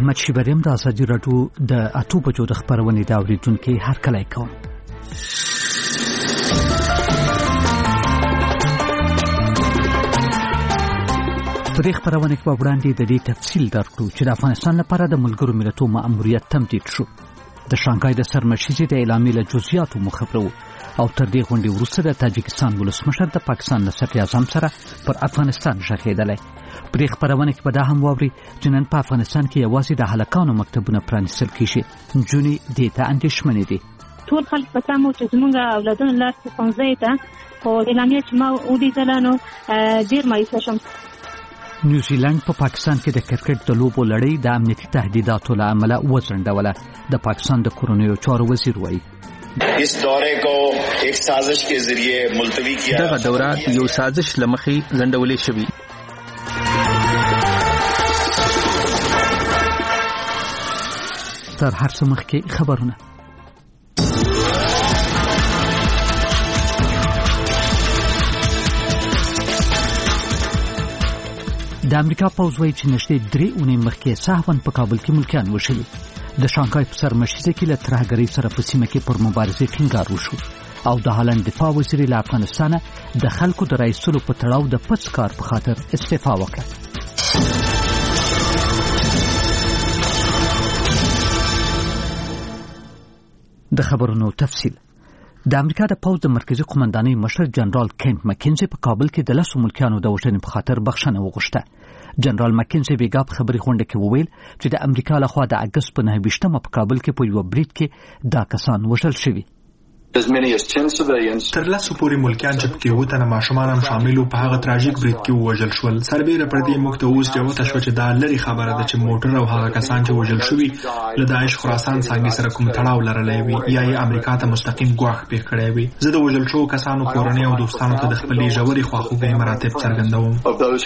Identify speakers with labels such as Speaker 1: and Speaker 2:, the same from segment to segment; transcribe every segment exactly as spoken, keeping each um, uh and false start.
Speaker 1: احمد شیبریم د ازادي راډیو د اتو بجو د خبرونې دا اوریدونکو هر کله کوم. په دې خبرونه کې به وړاندې د دې تفصیل درکړو چې د افغانستان لپاره د ملګرو ملتونو مأموریت تمدید شو. د شانګهای د سرمشیزې د اعلامیې له جزئیاتو مخبرو او تر دې غونډې وروسته د تاجکستان ولسمشر د پاکستان له صدر اعظم سره پر افغانستان ژغېدلی. په دې خبرونه کې به دا هم واوري چې نن په افغانستان کې یوازې د هلکانو مکتبونه پرانیستل کېږي. نجونې دې ته اندېښمنې دي.
Speaker 2: ټول خلک په تمه چې زموږ اولادونه لاړ شي ښوونځیو ته، خو اعلامیه چې ما ولیدله نو ډېر مایوسه شوم.
Speaker 1: نیوزیلند په پا پاکستان کې د کرکټ د لوبو لړۍ د امنیتي تهدیداتو له امله وځنډوله. د پاکستان د کورنیو چارو وزیر وایي
Speaker 3: اس دورے کو ایک سازش کے ذریعے ملتوی کیا.
Speaker 4: دغه دوره یو سازش لمخې ځنډولې شوې.
Speaker 1: تر هر څه مخکې خبرونه. د امریکا پوځ وایي چې نږدې درې اونۍ مخکې سهواً په کابل کې ملکیان وشلي. د شانګهای په سرمشیزه کې له ترهګرۍ سره په سیمه کې پر مبارزې ټینګار وشو او د هالند دفاع وزیر له افغانستانه د خلکو د رایستلو په تړاو د پڅ کار په خاطر استعفا وکړه. د خبرونو تفصیل. د امریکا د پوځ د مرکزی قومندانۍ مشر جنرال کینټ مکینزي په کابل کې د لسو ملکیانو د وژنې په خاطر بخښنه وغوښته. جنرال مکینزي بیګا په خبري غونډه کې وویل چې د امریکا لخوا د اګست په نهه ویشتمه په کابل کې په یو بریټ کې دا کسان وژل شوي.
Speaker 5: تر لسو پورې ملکیان چې پکې اووه تنه ماشومان هم شامل وو په هغه تراژیک بریټ کې ووژل شول. سربیره پر دې موږ ته اوس جوته شوه چې دا لرې خبره ده چې موټر او هغه کسان چې وژل شوي له داعش خراسان څانګې سره کوم تړاو لرلی وي یا یې امریکا ته مستقیم ګواښ پېښ کړی وي. زه د وژل شوو کسانو کورنۍ او دوستانو ته د خپلې ژورې خواخوږۍ مراتب څرګندوم.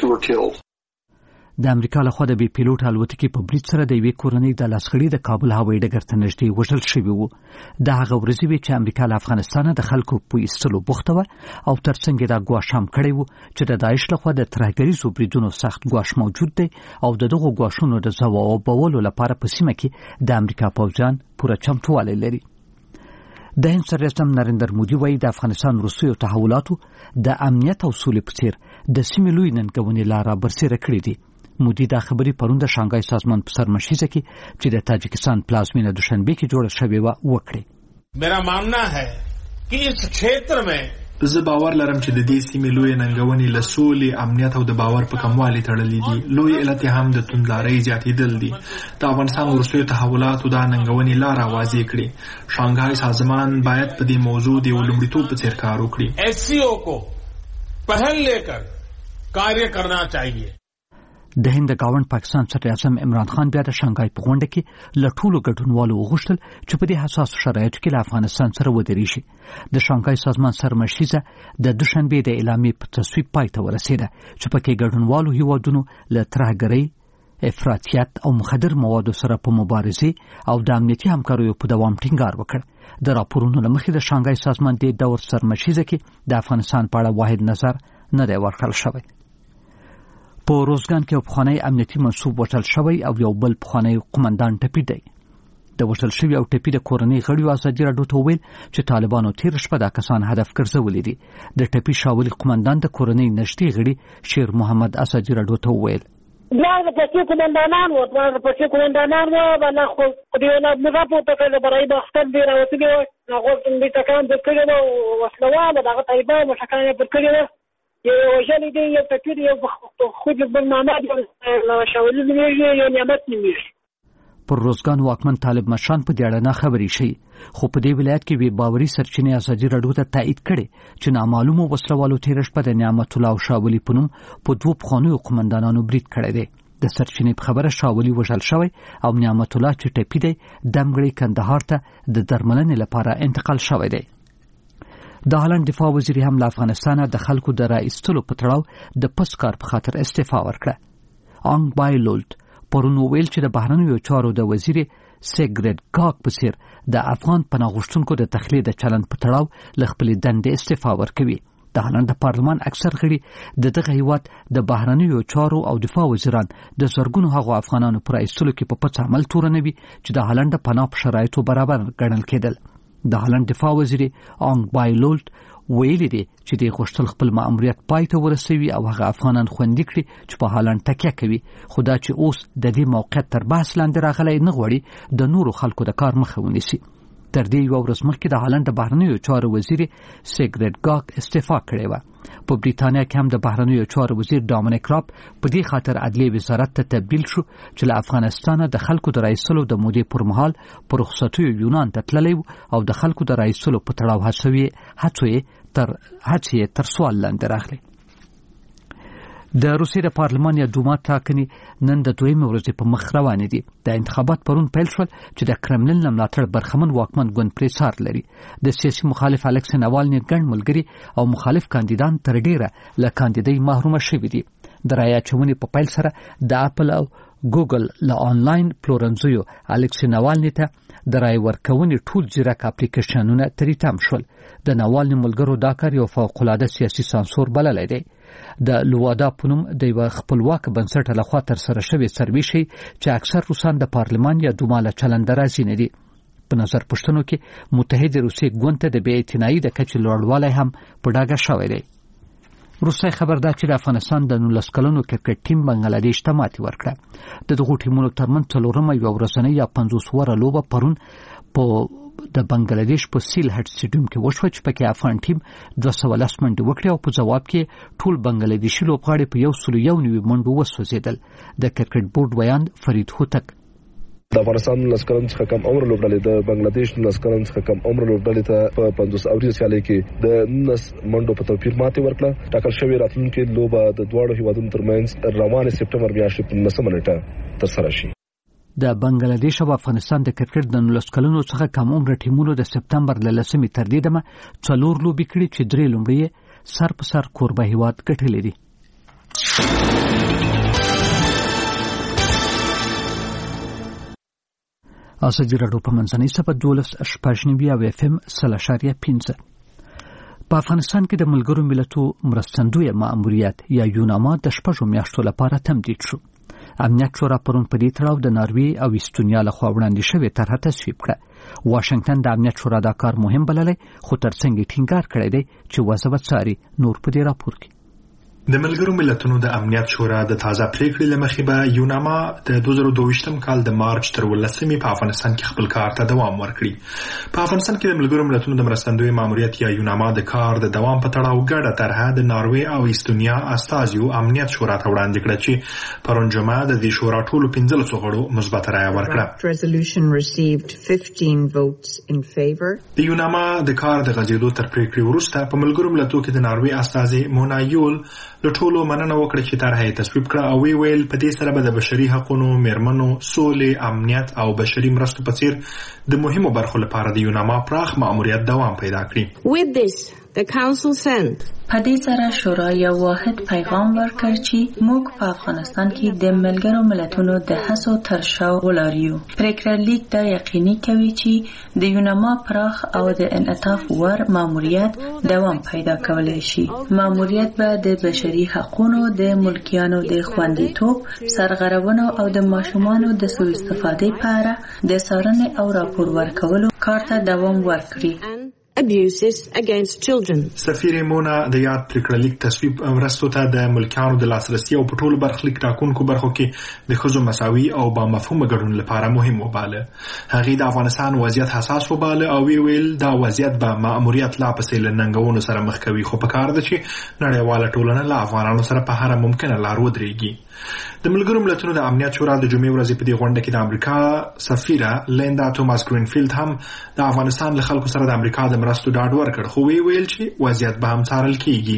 Speaker 5: د امریکا لخوا د بي پیلوټ الوتکې په بریټ سره د یوې کورنۍ د لاسخړي د کابل هوایي ډګر ته نږدې وژل شوي وو. د هغه ورځې وې چې امریکا له افغانستانه د خلکو په ایستلو بوخته وه او ترڅنګ یې دا ګواښ هم کړی و چې د داعش لخوا د ترهګریزو بریدونو سخت ګواښ موجود دی او د دغو ګواښونو د ځوابولو لپاره په سیمه کې د امریکا پوځیان پوره چمتووالی لري. د هند صدر اعظم نریندر مودي وایي د افغانستان وروستیو تحولاتو د امنیت او سولې په څیر د سیمې لوی ننګونې لاره برسېره کړې دي. مودي دا خبرې پرون د شانګهای سازمان په سرمشیزه کې چې د تاجکستان پلازمینه دوشنبه کې جوړه شوې وه وکړې.
Speaker 6: میرا ماننا ہے کہ اس क्षेत्र में
Speaker 5: زه باور لرم چې د دې سیمې لوی ننګونې له سولې، امنیت او د باور په کموالي تړلې دي. لوی علت هم د توندلارۍ زیاتېدل دي. د افغانستان وروستیو تحولاتو دا ننګونې لاره واضح کړي. شانګهای سازمان باید په دې موضوع د یو لومړیتوب په څیر کار وکړي.
Speaker 6: ایس سی او کو پہل لے کر کار کرنا چاہیے.
Speaker 1: د هند گاوند پاکستان صدر اعظم عمران خان بیا د شانګهای په غونډه کې له ټولو ګډونوالو وغوښتل چې په دې حساسو شرایطو کې له افغانستان سره ودرېږي. د شانګهای سازمان سرمشیزه د دوشنبې د اعلامیې په تصویب پای ته ورسېده چې پکې ګډونوالو هیوادونو له ترهګرۍ، افراطیت او مخدر موادو سره په مبارزې او د امنیتي همکاریو په دوام ټینګار وکړ. د راپورونو له مخې د شانګهای سازمان د دور سرمشیزه کې د افغانستان په اړه واحد نظر نه دی ورکړل شوی. په روزګان کې یو پخوانی امنیتي منصوب وژل شوی او یو بل پخوانی قومندان ټپي دی. د وژل شوي او ټپي د کورنۍ غړیو ازادي راډیو ته وویل چې طالبانو تېره شپه دا کسان هدف ګرځولي دي. د ټپي شاولي قومندان د کورنۍ نږدې غړي شیر محمد ازادي راډیو ته وویل
Speaker 7: دواړه د پټي قومندانان وو دواړه د پټي قومندانان وو باندې خو دې نه مزافو ته کله برای د اختر دی راوځي هغه څنګه ټکان د کړو وسلوال دغه طالبان مشکانه پر کړو یو وجلې دی یو پټي دی خو د برنامه دی شاولي دی یو نعمت نیمه.
Speaker 1: پر روزګان واکمن طالب مشران په دې اړه نه خبرې شي، خو په دې ولایت کې وی باوري سرچینې ازادي راډیو ته تایید کړي چې نامعلومو وسلوالو تېره شپه د نعمت الله او شاولي په نوم په دوو پخوانیو قومندانانو برید کړی دی. د سرچینې په خبره شاولي وژل شوی او نعمت الله چې ټپي دی دمګړی کندهار ته د درملنې لپاره انتقال شوی دی. د هالند دفاع وزیر هم له افغانستانه د خلکو د راایستلو په تړاو د پس کار په خاطر استعفا ورکړه. آنګ بای لولت پرون ویل چې د بهرنیو چارو د وزیر سیګریډ کاک په څیر د افغان پناه غوښتونکو د تخلیه د چلند په تړاو له خپلې دندې استعفا ورکوي. د هالند د پارلمان اکثر غړي د دغه هیواد د بهرنیو چارو او دفاع وزیران د زرګونو هغو افغانانو پر ایستلو کې په پڅ عمل تورنوي چې د هالند پناه په شرایطو برابر ګڼل کېدل. د هالند دفاع وزیر آنګ بایلولټ ویلي دي چې د غوښتل خپل مأموریت پای ته ورسوي او هغه افغانان خوندي کړي چې په هالند تکیه کوي، خو دا چې اوس د دې موقعیت تر بحث لاندې راغلی نه غواړي د نورو خلکو د کار مخه ونیسي. تر دې یو ورځ مخکې د هالند د بهرنیو چارو وزیر سیګریټ ګاک استعفا کړې وه. په بریتانیا کې هم د بهرنیو چارو وزیر ډامینیک راب په دې خاطر عدلیې وزارت ته تبدیل شو چې له افغانستانه د خلکو د رایستلو د مودې پر مهال په رخصتیو یونان ته تللی او د خلکو د رایستلو په تړاو هڅې تر هڅې تر سوال لاندې راغلي. د روسیې د پارلمان یا دوما ټاکنې نن د دویمې ورځې په مخ روانې دي. د انتخابات پرون پیل شول چې د کرملین له ملاتړ برخمن واکمن ګوند پرې څار لري. د سیاسي مخالف الکسی ناوالني ګڼ ملګري او مخالف کاندیدان تر ډیره له کاندیدۍ محرومه شوي دي. د رایې اچونې په پیل سره د اپل او ګوګل له آنلاین پلورنځیو الکسی ناوالني ته د رایې ورکونې ټول ځیرک اپلیکیشنونه تریتم شول. د ناوالني ملګرو دا کار یو فوق‌العاده سیاسي سانسور بللی دی. د لوادا په نوم د یو خپلواک بنسټ لخوا تر سره شوی سروې شي چې اکثر روسان د پارلمان یا دوما له چلند راځي نه دي. په نظر پښتنو کې متحده روسیې ګوند ته د بې اعتنایي د کچې لوړوالی هم په ډاګه شوی دی. روسیه خبر ده چې د افغانستان د نولس کلنو کرکټ ټیم بنگلاديش ته ماتې ورکړه. د دغو ټیمونو ترمنځ څلورمه یوه ورځنۍ یا پنځوس وره لوبه پرون په د بنگلاديش په سیل هټ سټیډیوم کې وشوه چې پکې افغان ټیم دوه سوه لس منډې وکړې او په ځواب کې ټول بنگلاديشي لوبغاړي په یو سلو یو نوي منډو وسوځېدل. د کرکټ بورډ ویان فرید هوتک
Speaker 8: د افغانستان لسکرن څخه کم عمر لوبډلې د بنگلاديش لسکرن څخه کم عمر لوبډلې ته په پنځوس اوري سیالي کې د نس منډو په توپیر ماتې ورکړه. ټاکل شوی راتلونکي لوبه د دواړو هیوادونو ترمنځ روانه سپټمبر میاشتې په نهمه نیټه ترسره شي.
Speaker 1: د بنگلاديش او افغانستان د کرکټ د نولس کلنو څخه کم عمر ټیمونو د سپتمبر له لسمې تر دې دمه څلور لوبې کړې چې درې لومړی سر په سر کوربه هیواد ګټلې دي. ازادي راډیو په منځنۍ سپه دولس شپږ نوي او اف ام سل اشاریه پنځه. په افغانستان کې د ملګرو ملتو مرستندوی مأموریت یا یوناما د شپږو میاشتو لپاره تمدید شو. امنیت شورا پرون په دې تړاو د ناروې او استونیا لخوا وړاندې شوې طرحه تصویب کړه. واشنگټن د امنیت شورا دا کار مهم بللی، خو ترڅنګ یې ټینګار کړی دی چې وضع به څاري. نور په دې راپور کې
Speaker 9: د ملګرو ملتونو د امنیت شورا د تازه پریکړې لمخې به یوناما د دوه زره دوه کال د مارچ تر ولسمې په افغانستان کې خپل کار ته دوام ورکړي. په افغانستان کې د ملګرو ملتونو د مرستندوی ماموریت یا یوناما د کار د دوام په تړاو ګډه طرحه د ناروې او استونیا استازیو امنیت شورا ته وړاندې کړه چې پرون جمعه د دې شورا ټولو پنځلسو غړو مثبت رایه ورکړه. د یوناما د کار د غځېدو تر پریکړې وروسته په ملګرو ملتونو کې د ناروې استازي مونایول له ټولو مننه وکړه چې طرحه یې تصویب کړه او وی ویل په دې سره به د بشري حقوقو، میرمنو، سولې، امنیت او بشري مرستو په څیر د مهمو برخو لپاره د یوناما پراخ مأموریت دوام پیدا کړي.
Speaker 10: With this, the council sent
Speaker 11: په دې سره شورا یو واحد پیغام ورکړ چې موږ په افغانستان کې د ملګرو ملتونو د هڅو تر شا ولاړ. پریکړه لیک دا یقیني کوي چې د یوناما پراخ او د انعطاف ور ماموریت دوام پیدا کولی شي. ماموریت به د بشري حقوقو، د ملکیانو د خوندیتوب، سرغړونو او د ماشومانو د سوء استفادې په اړه د څارنې او راپور ورکولو کار ته دوام ورکړي.
Speaker 10: abuses against children.
Speaker 9: سفیر مونا د یاد پریکړه لیک تصویب مرستو ته د ملکیانو د لاسرسي او په ټولو برخلیک ټاکونکو برخو کې د ښځو مساوي او با مفهومه ګډون لپاره مهم وباله. هغې د افغانستان وضعیت حساس وباله او وی ویل دا وضعیت به مأموریت لا پسې له ننګونو سره مخ کوي، خو پکار ده چې نړیواله ټولنه له افغانانو سره په هره ممکنه لار ودرېږي. د ملګرو ملتونو د امنیت شورا د جمعې ورځې په دې غونډه کې د امریکا سفیره لیندا توماس ګرینفیلد هم د افغانستان له خلکو سره د امریکا د مرستو ډاډ ورکړ، خو وی ویل چې وضعیت به هم څارل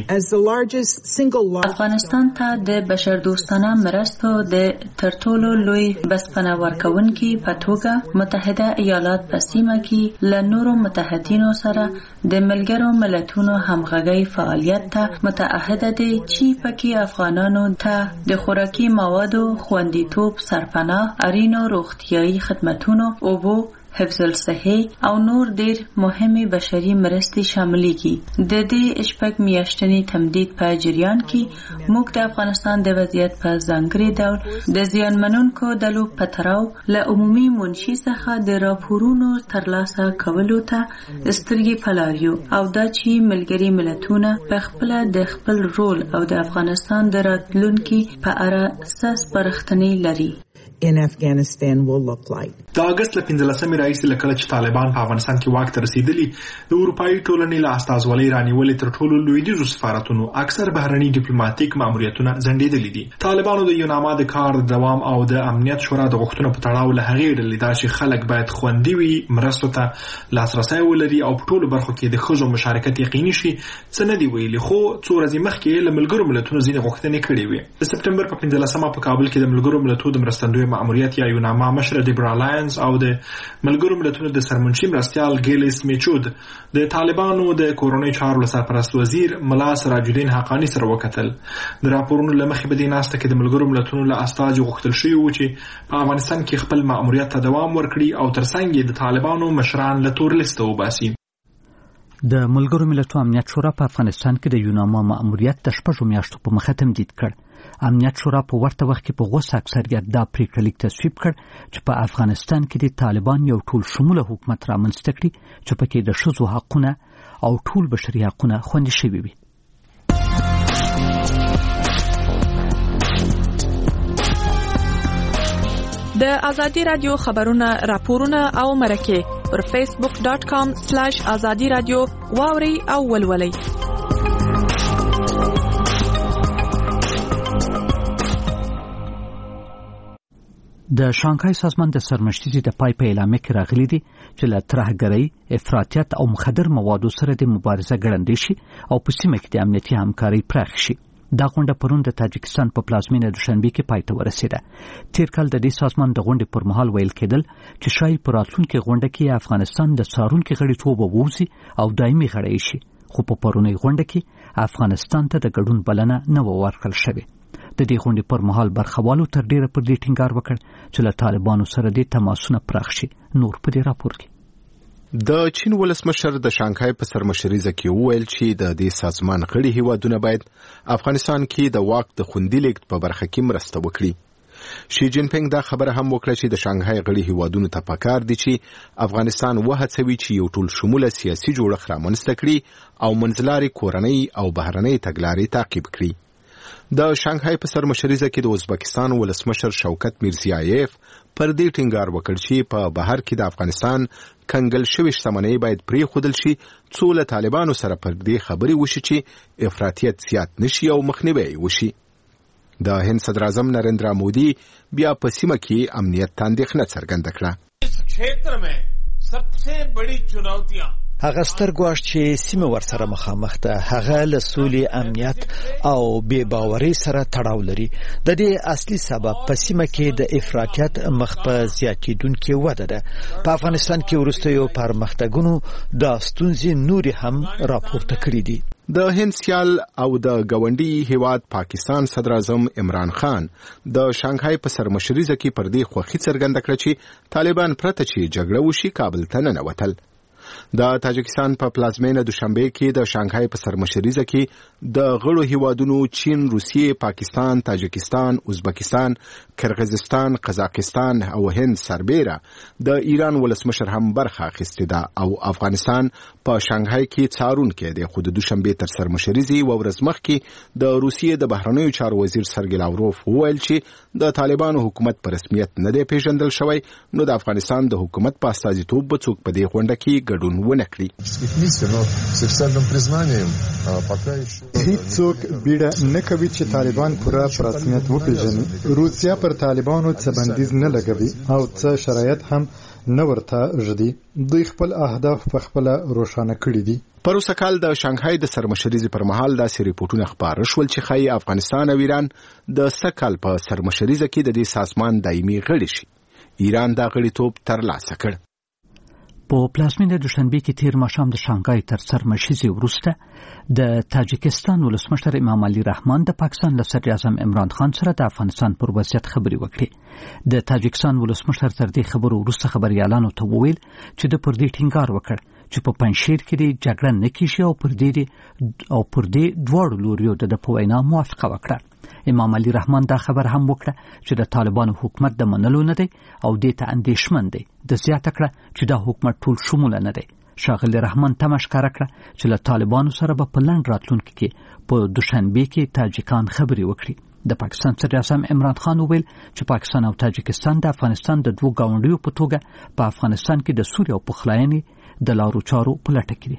Speaker 9: کیږي.
Speaker 11: افغانستان ته د بشردوستانه مرستو د تر ټولو لوی بسپنه ورکوونکي په توګه متحده ایالات په سیمه کې له نورو متحدینو سره د ملګرو ملتونو همغږي فعالیت ته متعهده دي چې پکې افغانانو ته د خوراکي موادو خوندیتوب، سرپناه، اړینو روغتیايي خدماتونو، اوبو، حفظ الصحه او نور ډیر مهمه بشري مرستې شاملېږي. د دې شپږ میاشتنی تمدید په جریان کې موږ د افغانستان د وضعیت په ځانګړي ډول د زیانمنونکو ډلو په تړاو له عمومي منشي څخه د راپورونو ترلاسه کولو ته سترګې پلاریو او دا چې ملګري ملتونه په خپل د خپل رول او د افغانستان د راتلونکي په اړه ساس پرختنی لري.
Speaker 12: in Afghanistan will look like.
Speaker 9: د اگست ل پنځلسمې راځي لکه چې طالبان په افغانستان کې واک ته رسیدلی د اروپאי ټولنې له استازولۍ رانیولې تر ټولو لویدیځو سفارتونو اکثر بهرني ډیپلوماټیک ماموریتونه ځنډېدلي دي. طالبانو د یوناما د کار دوام او د امنیت شورا د غوښتنو په تړاو له هغې ډلې دا چې خلک باید خوندي وي، مرستو ته لاسرسی ولري او په ټولو برخو کې د ښځو مشارکت یقیني شي څه نه دي ویلي، خو څو ورځې مخکې له ملګرو ملتونو ځینې غوښتنې کړې وې. د سپټمبر په پنځلسمه په کابل کې د ملګرو ملتونو د مرستندوی ماموریت یا یوناما مشر دیبرا لاینز او د ملګرو ملتونو د سرمنشي مرستیال ګیلیس میچود د طالبانو د کورونی چارو سرپرست وزیر ملا سراج الدین حقانی سره وکتل. د راپورونو لمخې به د ناسته کې د ملګرو ملتونو له استاج غوښتل شوی و چې په افغانستان کې خپل ماموریت ته دوام ورکړي او ترڅنګ د طالبانو مشران له تور لیست وباسي.
Speaker 1: د ملګرو ملتونو امنیت شورا په افغانستان کې د یوناما ماموریت د شپږو میاشتو په مخه تمدید کړ. امنیت شورا په ورته وخت کې په غوسه اکثریت دا پریکړه لیک تصویب کړ چې په افغانستان کې د طالبان یو ټول شموله حکومت رامنځته کړي چې پکې د ښځو حقونه او ټول بشري حقونه خوندي شوي وي.
Speaker 13: د ازادي رادیو خبرونه، راپورونه او مرکه پر فیسبوک ډاٹ کام سلیش ازادي رادیو واوري او ولولئ.
Speaker 1: د شانګهای سازمان د سرمشتي د پای په اعلامیه کې راغلي دي چې له ترهګرۍ، افراطیت او مخدر موادو سره د مبارزه ګړندۍ شي او په سیمه کې د امنیتي همکارۍ پراخ شي. دا غونډه پرون د تاجکستان په پلازمینه دوشنبه کې پای ته ورسېده. تیر کال د دې سازمان د غونډې پر مهال ویل کېدل چې شاید په راتلونکي غونډه کې افغانستان د څارونکي غړیتوب ووځي او دایمي غړی شي، خو په پرونی غونډه کې افغانستان ته د ګډون بلنه نه ورکړل شوې. د دې غونډې پر مهال برخوالو تر ډیره پر دې ټینګار وکړ چې له طالبانو سره د تماسونه پراخ شي. نور په دې راپور کې
Speaker 14: د چین ولسمشر د شانګهای په سرمشریزه کې وویل چې د دې سازمان غړي هیوادونه باید افغانستان کې د واک د خوندي لیږد په برخه کې مرسته وکړي. شي جین پینګ دا خبره هم وکړه چې د شانګهای غړي هیوادونو ته پکار دي چې افغانستان وهڅوي چې یو ټول شموله سیاسي جوړښت رامنځته کړي او منځلاري کورنۍ او بهرنۍ تګلارې تعقیب کړي. د شانګهای په سرمشریزه کې د ازبکستان ولسمشر شوکت میرزیایف پر دې ټینګار وکړ چې په بهر کې د افغانستان کنګل شوی شتمنۍ باید پرېښودل شي څو له طالبانو سره پر دې خبرې وشي چې افراطیت زیات نشي او مخنیوی وشي. د هند صدر اعظم نریندرا مودي بیا په سیمه کې امنیت ته اندېښنه څرګنده کړه.
Speaker 6: اس क्षेत्र में सबसे बड़ी चुनौतियां
Speaker 15: هغه ستر ګواښ چې سیمه ورسره مخامخ ده هغه له سولې، امنیت او بې باورۍ سره تړاو لري. د دې اصلي سبب په سیمه کې د افراطیت مخ په زیاتېدونکې وده ده. په افغانستان کې وروستیو پرمختګونو دا ستونزې نورې هم راپورته کړي دي.
Speaker 14: د هند سیال او د ګاونډي هیواد پاکستان صدر اعظم عمران خان د شانګهای په سرمشریزه کې پر دې خوښي څرګنده کړه چې طالبان پرته چې جګړه وشي کابل ته ننوتل. د تاجکستان په پلازمینه دوشنبه کې د شانګهای په سرمشریزه کې د غړو هیوادونو چین، روسیې، پاکستان، تاجکستان، ازبکستان، کرغیزستان، قزاقستان او هند سربیره د ایران ولسمشر هم برخه اخیستې ده او افغانستان په شانګهای کې څارونکی دی. خو د دوشنبه تر سرمشریزې یوه ورځ مخکې د روسیې د بهرنیو چارو وزیر سرګی لاوروف وویل چې د طالبانو حکومت په رسمیت نه دی پیژندل شوی، نو د افغانستان د حکومت په استازیتوب به څوک په دې غونډه کې ګډون ونه کړي.
Speaker 16: هیڅوک بیړه نه کوي چې طالبان پوره په رسمیت وپیژني. روسیا پر طالبانو څه بندیز نه لګوي او څه شرایط هم نه ورته ږدي. دوی خپل اهداف په خپله روښانه کړي دي.
Speaker 14: پروسه کال د شانګهای د سرمشریزې پر مهال داسې ریپورټونه خپاره شول چې ښایي افغانستان او ایران د سږ کال په سرمشریزه کې د دې سازمان دایمي غړي شي. ایران دا غړیتوب ترلاسه کړ.
Speaker 1: په پلازمینه دوشنبه کې تیر ماښام د شانګهای تر سرمشیزې وروسته د تاجکستان ولسمشر امام علي رحمان د پاکستان له صدر اعظم عمران خان سره د افغانستان پر وضعیت خبرې وکړې. د تاجکستان ولسمشر تر دې خبرو وروسته خبريالانو ته وویل چې د پر دې ټینګار وکړ چې په پنځشیر کې د جګړه نه کیږي او پر دې او پر دې دواړو لوریو د په وینا موافقه وکړه. امام علي رحمان دا خبر هم وکړه چې د طالبانو حکومت د منلو نه دی او دې ته اندېښمن دی. د زیاته کړه چې دا حکومت ټول شموله نه دی. ښاغلي رحمان تمه ښکاره کړه چې له طالبانو سره به په لنډ راتلونکي کې په دوشنبه کې تاجکان خبرې وکړي. د پاکستان صدر اعظم عمران خان وویل چې پاکستان او تاجکستان د افغانستان د دوه ګاونډیو په توګه په افغانستان کې د سولې او پخلاینې د لارو چارو په لټه کې دي.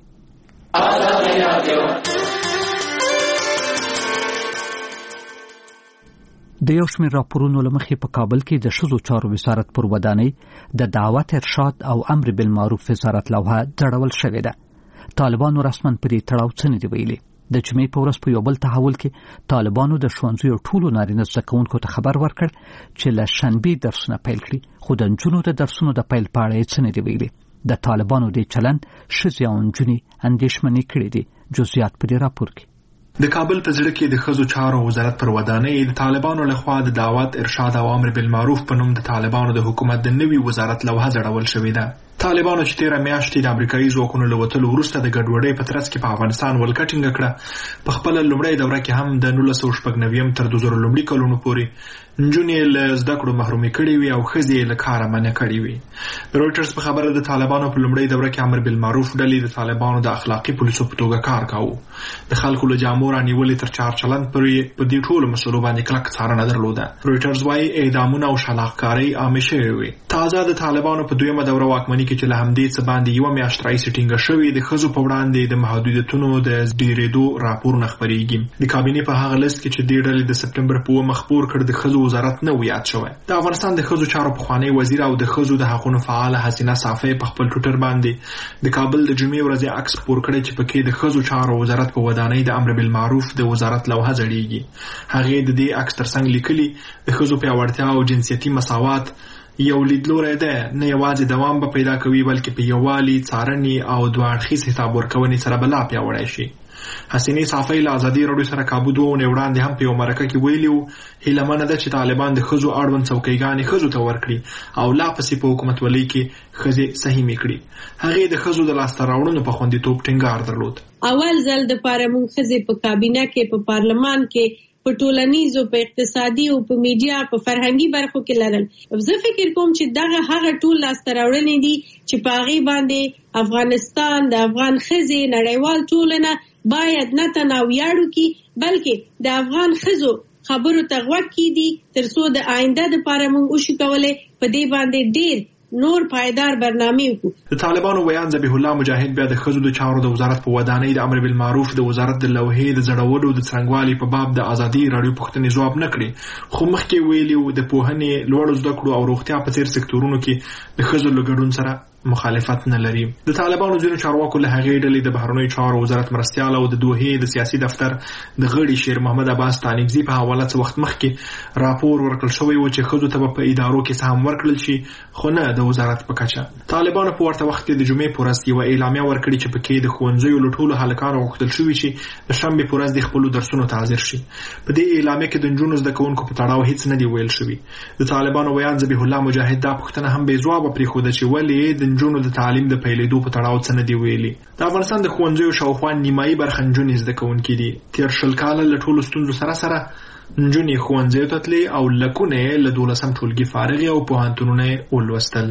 Speaker 1: د یو شمېر راپورونو له مخې په کابل کې د ښځو چارو وزارت پر ودانۍ د دعوت ارشاد او امر بالمعروف وزارت لوحه ځړول شوې ده. طالبانو رسماً په دې تړاو څه نه دي ویلي. د جمعې په ورځ په یو بل تحول کې طالبانو د ښوونځیو ټولو نارینه زده کوونکو ته خبر ورکړ چې له شنبې درسونه پیل کړي، خو د نجونو د درسونو د پیل په اړه یې څه نه دي ویلي. د طالبانو دې چلند ښځې او نجونې اندېښمنې کړې دي. جزئیات په دې راپور کې.
Speaker 9: د کابل په زړه کې د ښځو چارو وزارت پر ودانۍ د طالبانو لخوا د دعوت ارشاد او امر بالمعروف په نوم د طالبانو د حکومت د نوي وزارت لوحه ځړول شوې ده. طالبانو چې تیره میاشت د امریکایي ځواکونو له وتلو وروسته د ګډوډۍ په ترڅ کې په افغانستان ولکه ټینګه کړه، په خپل لومړی دوره کې هم د نولس سوه شپږ نوي تر دوه زره لومړي کلونو پورې نجونې له زده کړو محرومې کړې وي او ښځې له کاره منع کړې وي. د رویټرز په خبره د طالبانو په لومړۍ دوره کې امر بالمعروف ډلې د طالبانو د اخلاقي پولیسو په توګه کار کاوه. د خلکو له جامو رانیولې تر چار چلند پورې په دې ټولو مسلو باندې کلک څارنه درلوده. رویټرز وايي اعدامونه او شلاقکارۍ عامې شوې وې. تازه د طالبانو په دویمه دوره واکمنۍ کې چې له همدې څه باندې یوه میاشت راهیسې ټینګه شوې د ښځو په وړاندې د محدودیتونو د ډېرېدو راپورونه خپرېږي. د کابینې په هغه لیست کې چې دې ډلې د سپټمبر په اوومه خپور کړ د ښځو وزارت نه و یاد شوی. د افغانستان د ښځو چارو پخوانی وزیر او د ښځو د حقونو فعاله حسینه صافی په خپل ټویټر باندې د کابل د جمعې ورځې عکس خپور کړی چې پکې د ښځو چارو وزارت په ودانۍ د امر بالمعروف د وزارت لوحه ځړېږي. هغې د دې عکس ترڅنګ لیکلي د ښځو پیاوړتیا او جنسیتي مساوات یو لیدلوری ده، نه یوازې دوام به پیدا کوي بلکې په یووالي، څارنې او دوه اړخیز حساب ورکونې سره به لا پیاوړی شي. حسینې صافی له ازادي راډیو سره کابو دوه اونۍ وړاندې هم په یو مرکه کې ویلي وو هیله منه ده چې طالبان د ښځو اړوند څوکیګانې ښځو ته ورکړي او لا پسې په حکومتولۍ کې ښځې سهیمې کړي. هغې د ښځو د لاسته راوړنو په خوندیتوب ټینګار درلود.
Speaker 17: اول ځل د پاره موږ ښځې په کابینه کې، په پارلمان کې، په ټولنیزو، په اقتصادي او په میډیا، په فرهنګي برخو کې لرل. زه فکر کوم چې دغه هغه ټول لاسته راوړنې دي چې په هغې باندې افغانستان د افغان ښځې نړیوال ټولنه باید نه تنه ویاړو کی بلکې د افغان ښځو خبرو ته غوږ کیدي تر څو د آینده لپاره موږ وشو کولای په دې باندې ډیر نور پایدار برنامه وکړو.
Speaker 9: د طالبانو ویان ذبیح الله مجاهد بیا د ښځو د چارو د وزارت په ودانۍ د امر بالمعروف د وزارت د لوحې د زړولو د څرنګوالي په باب د ازادي راډیو پوښتنې ځواب نه کړي، خو مخکې ویلي و د پوهنې، لوړو زده کړو او روغتیا په څیر سکتورونو کې د ښځو له ګډون سره مخالفت نه لري. د طالبانو ځینو چارواکو له هغې ډلې د بهرنیو چارو وزارت مرستیال او د دوحې د سیاسي دفتر د غړي شیر محمد عباس تانیګزي په حواله څه وخت مخکې راپور ورکړل شوی و چې ښځو ته به په ادارو کې سهم ورکړل شي، خو نه د وزارت په کچه. طالبانو په ورته وخت کې د جمعې په ورځ یوه اعلامیه ورکړې چې پکې د ښوونځیو له ټولو هلکانو غوښتل شوي چې د شنبې په ورځ د خپلو درسونو ته حاضر شي. په دې اعلامیه کې د نجونو زده کوونکو په تړاو هیڅ نه دی ویل شوي. د طالبانو ویان ذبیح الله مجاهد دا پوښتنه هم بې ځوابه پرېښوده چې ولې د نجونو د تعلیم د پیلېدو په تړاو څه نه دی ویلي. د افغانستان د ښوونځیو شاوخوا نیمایي برخه نجونې زده کوونکي دي. تېر شل کاله له ټولو ستونزو سره سره نجونې ښوونځیو ته تلې او لکونه یې له دولسم ټولګي فارغې او پوهنتونونه یې ولوستل.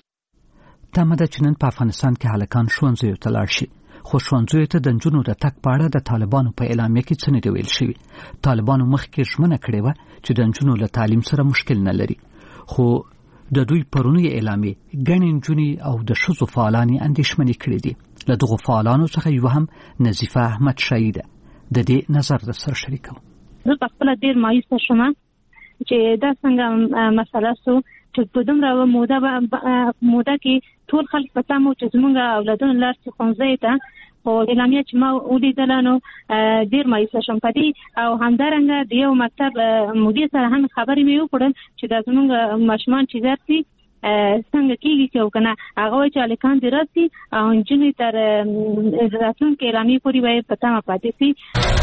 Speaker 1: تمه ده چې نن په افغانستان کې هلکان ښوونځیو ته لاړ شي، خو ښوونځیو ته د نجونو د تګ په اړه د طالبانو په اعلامیه کې څه نه دي ویل شوي. طالبانو مخکې ژمنه کړې وه چې د نجونو له تعلیم سره مشکل نه لري، خو د دوی پرونی اعلامیه ګڼې نجونې او د ښځو فعالان یې اندېښمنې کړې دي. له دغو فعالانو څخه یوه هم نظیفه احمد شاهي ده. د دې نظر در سره شریکوم.
Speaker 2: زه په خپله ډېر مایوسه شوم چې دا څنګه مسله سو چې په دومره موده موده کې ټول خلک په تمه وو چې زموږ اولادونه لاړ شي ښوونځیو ته، خو اعلامیه چې ما ولیدله نو ډېر مایوسه شوم په دې. او همدارنګه د یو مکتب مدیر سره هم خبرې مې وکړل چې دا زموږ ماشومان چې درسي څنګه کیږي چې وکنه هغه چې الکان درسي او انجنیر تر راتلون کې رامي پوری وای پتا ما پاتې سي.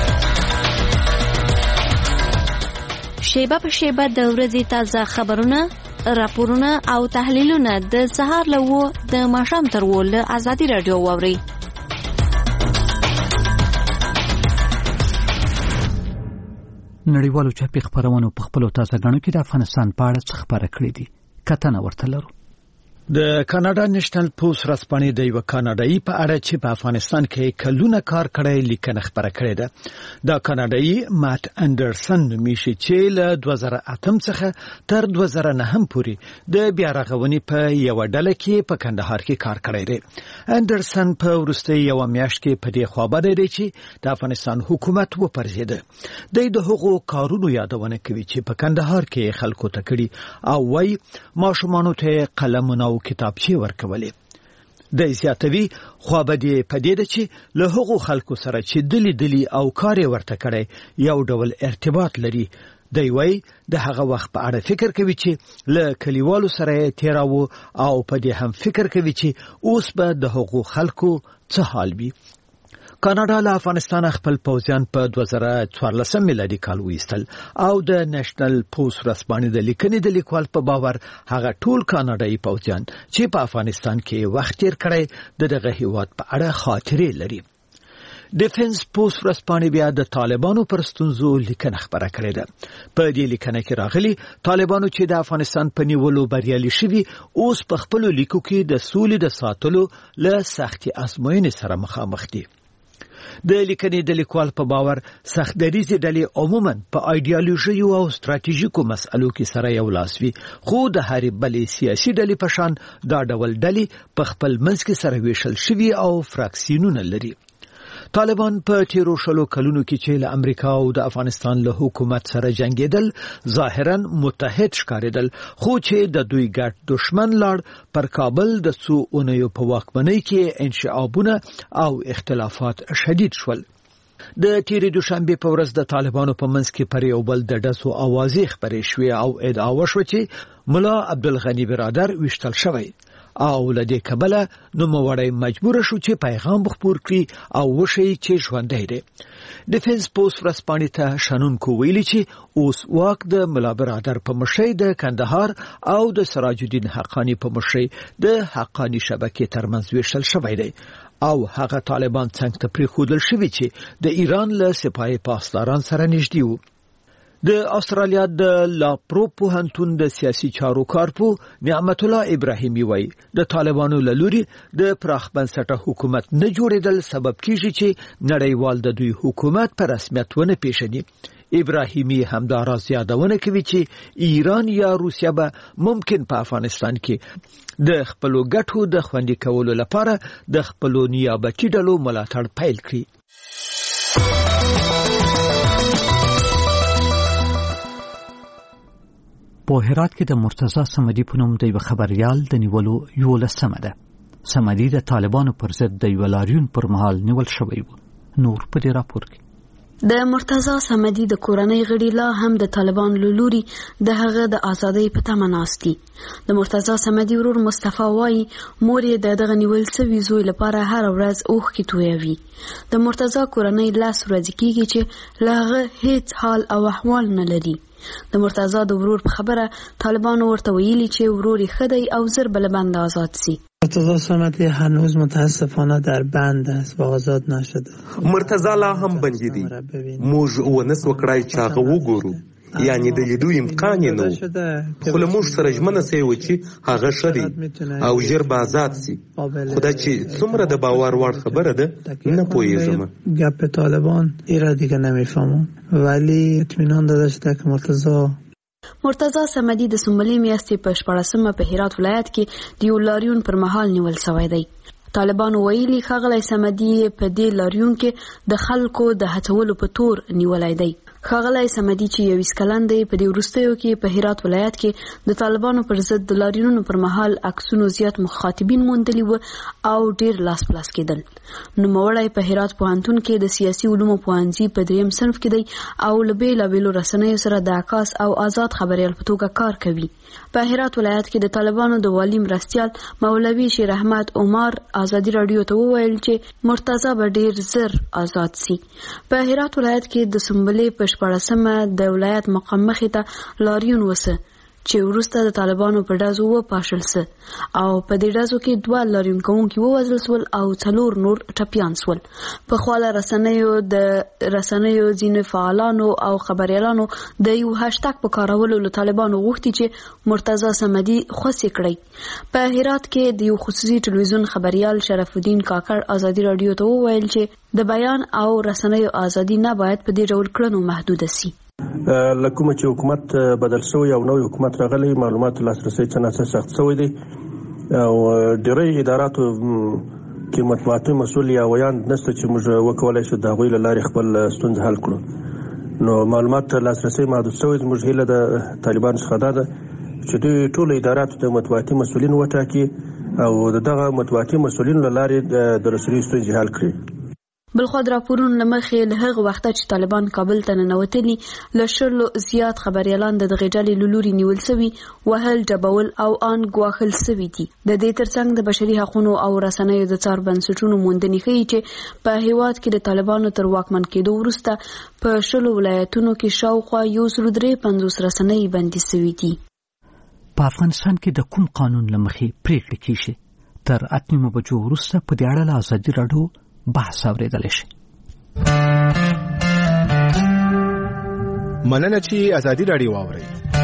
Speaker 18: شیبه په شیبه د ورځې تازه خبرونه، راپورونه او تحلیلونه د سهار له و د ماښام تر و له ازادي رادیو واوري.
Speaker 1: نړیوالو چاپي خبرونو په خپل تازه غنو کې د افغانستان په اړه څه خبره کړې دي. کتنه ورته لرو.
Speaker 15: د کاناډا نېشنل پوسټ رسپانې د یو کاناډایي په اړه چې په افغانستان کې کلونه کار کړی لیکنه خبره کړې ده. د کاناډایي مات انډرسن نومیشي چې له دوه زره اتم څخه تر دوه زره نهم پورې د بیا رغونې په یو ډله کې په کندهار کې کار کړی دی. انډرسن په وروستي یو میاشت کې په دې خبره دی چې د افغانستان حکومت وپرځیده. د هغو کارونو یادونه کوي چې په کندهار کې خلکو ته کړي او وايي ماشومانو ته قلمونه او کتابچې ورکولې. د زیاتوي خو به دې پدې ده چې له هغو خلکو سره چې دلی دلی او کار ورته کړي یو ډول ارتباط لري. دی وای د هغه وخت په اړه فکر کوي چې له کلیوالو سره تیراو او په دې هم فکر کوي چې اوس به د هغو خلکو څه حال وي. کاناډا له افغانستان خپل پوځیان په دوه زره څوارلس میلادي کال ویستل او د نېشنل پوسټ رسپانې د لیکنې د لیکوال په باور هغه ټول کاناډایي پوځیان چې په افغانستان کې وخت تیر کړی د دغه هیواد په اړه خاطرې لري. ډیفنس پوسټ رسپانې بیا د طالبانو پر ستونزو لیکنه خبره کړې ده. په دې لیکنه کې راغلي طالبانو چې د افغانستان په نیولو بریالي شوي اوس په خپل لیکو کې د سولې د ساتلو له سختي ازموینې سره مخامخ دي. د لیکنې د لیکوال په باور سخت دریځي ډلې عموما په ایډیالوژي او ستراتیژیکو مسألو کې سره یو لاس وي، خو د هرې بلې سیاسي ډلې په شان دا ډول ډلې په خپل منځ کې سره ویشل شوي او فراکسیونونه لري. طالبان په تیرو شلو کلونو کې چې له امریکا او د افغانستان له حکومت سره جنگیدل ظاهرا متحد ښکارېدل، خو چې د دوی ګډ دشمن لار پر کابل د څو اونیو په واکمنۍ کې انشعابونه او اختلافات شدید شول. د تیرې دوشنبه په ورځ د طالبانو په منځ کې پر یو بل د ډزو اوازې خبرې شوې او ادعا وشوه چې ملا عبدالغنی برادر وشتل شوی او لدې کبله نو موړی مجبور شو چې پیغام خپور کړي او وشي چې ژوندی دی. ډیفنس پوسټ رسپانې ته شنونکو ویلي چې اوس واک د ملا برادر په مشرۍ د کندهار او د سراج الدین حقانی په مشرۍ د حقانی شبکې ترمنځ ویشل شوی دی او هغه طالبان څنګه ته پریښودل شوی چې د ایران له سپاه پاسداران سره نږدې وو. د استرالیا د لاپرو پوهنتون د سیاسي چارو کارپو نعمت الله ابراهیمي وایي د طالبانو له لوري د پراخ بنسټه حکومت نه جوړېدل سبب کیږي چې نړیوال د دوی حکومت په رسمیت ونه پیژني. ابراهیمي همداراز یادونه کوي چې ایران یا روسیه به ممکن په افغانستان کې د خپلو ګټو د خوندي کولو لپاره د خپلو نیابتي ډلو ملاتړ پیل کړي.
Speaker 1: په هرات کې د مرتضی صمدي په نوم د یو خبريال د نیولو یو لسمه ده. صمدي د طالبانو پر ضد د یو لاریون پر مهال نیول شوی و. نور په دې راپور کې
Speaker 19: د مرتضی صمدي د کورنۍ غړي لا هم د طالبان لوري د هغه د ازادۍ په تمه ناستي. د مرتضی صمدي ورور مصطفی وای مور یې د دغه نیول سوي زوی لپاره هر ورځ اوښکې تویوي. د مرتضی کورنۍ لاس ورځ کیږي چې لاغه هیڅ حال او احوال نه لري. د مرتضی د ورور په خبره طالبان ورته ویلي چې ورور یې خدای او زر بل بند آزاد سي.
Speaker 20: مرتضی صمدی هنوز متاسفانه در بند است و آزاد نشده.
Speaker 21: مرتضی لا هم بندي دي. موږ ونس وکړای چې هغه وګورو، یعنی د لیدو امکان نه و، خو له موږ سره ژمنه سوی و چې هغه شری او ژر به آزاد سي. خدا چې څومره د باور وړ خبره ده نه پوهیږم.
Speaker 20: گپ طالبان ایرا دیگه نمیفهمم، ولی اطمینان داده شده که مرتضی
Speaker 19: مرتضی صمدي د سنبلې میاشتې په شپاړسمه په هرات ولایت کې د یو لاریون پر مهال نیول شوی دی. طالبانو ویلي ښاغلی صمدي په دې لاریون کې د خلکو د هڅولو په تور نیولای دی. ښاغلی سمدي چې یو کلن دی په دې وروستیو کې په هرات ولایت کې د طالبانو پر ضد د لاریونونو پر مهال عکسونو زیات مخاطبین موندلي و او ډیر لاس پلاس کېدل. نوموړی په هرات پوهنتون کې د سیاسي علومو پوهنځي په دریم صنف کې دی او له بېلابېلو رسنیو سره د عکاس او آزاد خبریال په توګه کار کوي. په هرات ولایت کې د طالبانو د والي مرستیال مولوي شیر احمد عمر ازادي رادیو ته وویل چې مرتضی به ډیر زر آزاد سي. په هرات ولایت کې د سنبلې په شپاړسمه د ولایت مقام مخې ته لاریون وسه چې وروسته د طالبانو په ډزو وپاشل سه او په دې ډزو کې دوه لاریون کوونکي ووژل سول او څلور نور ټپیان سول. په خواله رسنیو د رسنیو ځینې فعالانو او خبريالانو د یو هاشټاګ په کارولو له طالبانو غوښتي چې مرتضی سمدي خوشي کړي. په هرات کې د یو خصوصي ټلویزیون خبريال شرف الدین کاکړ ازادي رادیو ته وویل چې د بیان او رسنیو ازادي نه باید په دې ډول کړنو محدود شي.
Speaker 3: لکه چې حکومت بدل شوی او نوې حکومت راغلی معلومات لاسرسي څنګه سخت شوی دی او ډېری اداراتو کې مطبوعاتي مسؤل یا ویان نشته چې موږ وکولای شو د هغوی له لارې خپل ستونزې حل کړو. نو معلومات لاسرسي محدود شوی زموږ هیله د طالبانو څخه دا ده چې دوی ټول اداراتو د مطبوعاتي مسؤلین وټاکي او دغه مطبوعاتي مسؤلین له لارې د رسنیو ستونزې حل کړي.
Speaker 19: بلخو د راپورونو له مخې له هغه وخته چې طالبان کابل ته ننوتلي له شلو زیات خبريالان د دغې ډلې له لوري نیول سوي وهل ډبول او ان ګواښل سوي دي. د دې ترڅنګ د بشري حقوقو او رسنیو د څار بنسټونو موندنې ښیي چې په هیواد کې د طالبانو تر واکمن کېدو وروسته په شلو ولایتونو کې شاوخوا یو سل درې پنځوس رسنۍ بندي سوي دي.
Speaker 1: په افغانستان کې د کوم قانون له مخې پریکړې کیږي تر اتمه بجو وروسته په دې اړه ازادي راډیو بحث اوریدلی شي.
Speaker 14: مننه چې ازادي راډیو واورئ.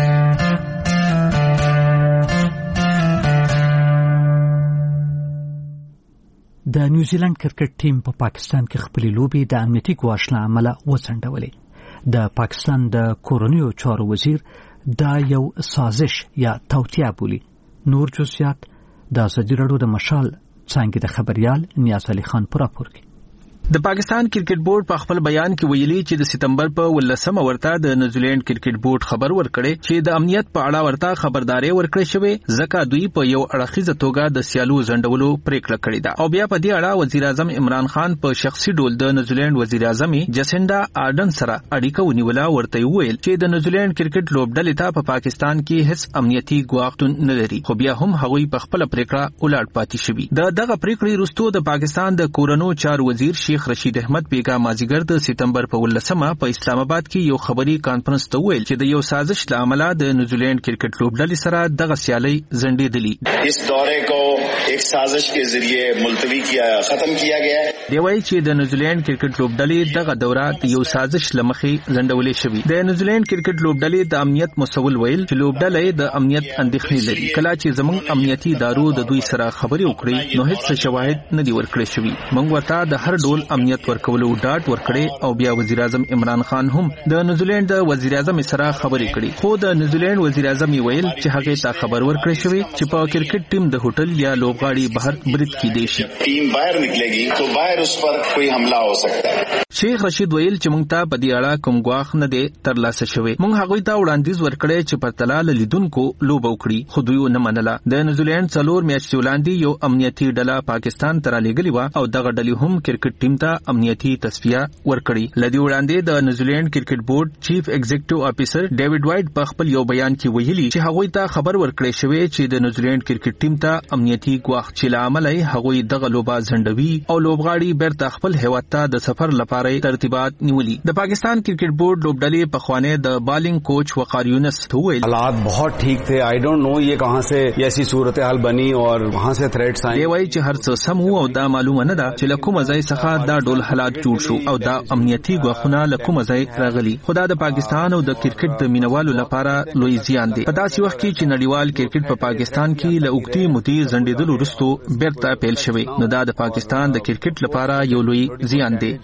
Speaker 1: د نیوزیلند کرکټ ټیم په پا پاکستان کې خپلې لوبې د امنیتي ګواښ له امله وڅنډولې. د پاکستان د کورنیو چارو وزیر دا یو سازش یا توطیه بولي. نور جزئیات د ازادي راډیو د مشال څنګه د خبريال نیاز علي خان پر راپور کې.
Speaker 4: د پاکستان کرکټ بورډ په خپل بیان کې ویلي چې د سپتمبر په ولسمه ورته د نیوزیلند کرکټ بورډ خبر ورکړي چې د امنیت په اړه ورته خبرداري ورکړې شوې ځکه دوی په یو اړخیزه توګه د سیالو زندولو پریکړه کړې ده. او بیا په دې اړه وزیر اعظم عمران خان په شخصي ډول د نیوزیلند وزیر اعظم جسینډا آرډن سره اړیکه ونیوله ورته ویل چې د نیوزیلند کرکټ لوبډلې ته په پاکستان کې هیڅ امنیتي ګواښ نه لري خو بیا هم هغوی په خپل پریکړه ولاړ پاتې شوي. د دغه پریکړې وروسته د پاکستان د کورونو چارو وزیر شیخ رشید احمد بیگا مازیګر د سپتمبر په ولسمه په اسلام آباد کې یو خبري کانفرنس ته ویل چې د یو سازش له امله د نیوزیلند کرکټ لوبډلې سره دغه سیالي زندېدلې.
Speaker 22: اس دورے کو ایک سازش کے ذریعے ملتوی کیا ختم کیا گیا ہے.
Speaker 4: دی وايي چې د نیوزیلند کرکټ لوبډلې دغه دوره د یو سازش لمخې زندولې شوې. د نیوزیلند کرکټ لوبډلې د امنیت مسول ویل چې لوبډلې د امنیت اندېښنې لري. کله چې زموږ امنیتي ادارو د دوی سره خبرې وکړې نو هیڅ شواهد نه دي ورکړې شوي. موږ ورته د هر ډول امنیت ورکولو ډاټ ورکړي او بیا وزیر اعظم عمران خان هم د نیوزیلند د وزیر اعظم سره خبرې کړي. خو د نیوزیلند وزیر اعظم ویل چې هغه ته خبر ورکړی شوی چې په کرکټ ټیم د هوټل یا لوبغاړي بهر برید کیدی شي.
Speaker 22: ټیم بهر نکلېږي تو بهر اس پر کوئی حمله ہو سکتا ہے.
Speaker 4: شیخ رشید ویل چې موږ ته په دې اړه کوم ګواښ نه دی ترلاسه شوی. موږ هغه ته وړاندیز ورکړی چې په تلال لیدونکو لوب وکړي خو دوی نه منله. د نیوزیلند څلور میاشتې وړاندې یو امنیتي ډله پاکستان ته رالیږلې وه او دغه ډلې هم کرکټ ټیم ته امنیتي تصفیه ورکړي. لدی وړاندې د نیوزیلند کرکټ بورډ چیف ایگزیکټیو افیسر ډیوډ وایټ په خپل یو بیان کې ویلي چې هغوی ته خبر ورکړی شوی چې د نیوزیلند کرکټ ټیم ته امنیتي ګواښ چې له امله یې هغوی دغه لوبه ځنډوي او لوبغاړي بیرته خپل هیواد ته د سفر لپاره ترتیبات نیولي. د پاکستان کرکټ بورډ لوبډلې پخوانی د بالنګ کوچ وقار یونس ته ویل
Speaker 23: حالات بہت ٹھیک تھے. آئی ڈونٹ نو یہ کہاں سے ایسی صورتحال بنی اور وہاں سے تھریٹس آئے.
Speaker 4: دی وایي چې هر څه سم وو او دا معلومه نه ده چې له کومه ځای څخه دا ډول حالات جوړ شو او دا امنیتي ګواښونه له کومه ځای راغلي. خو دا د پاکستان او د کرکټ د مینوالو لپاره لوی زیان دی په داسې وخت کې چې نړیوال کرکټ په پاکستان کې له اوږدې مودې ځنډېدلو وروسته بیرته پیل شوی. نو دا د پاکستان د کرکټ لپاره یو لوی زیان دی.
Speaker 23: تو یہ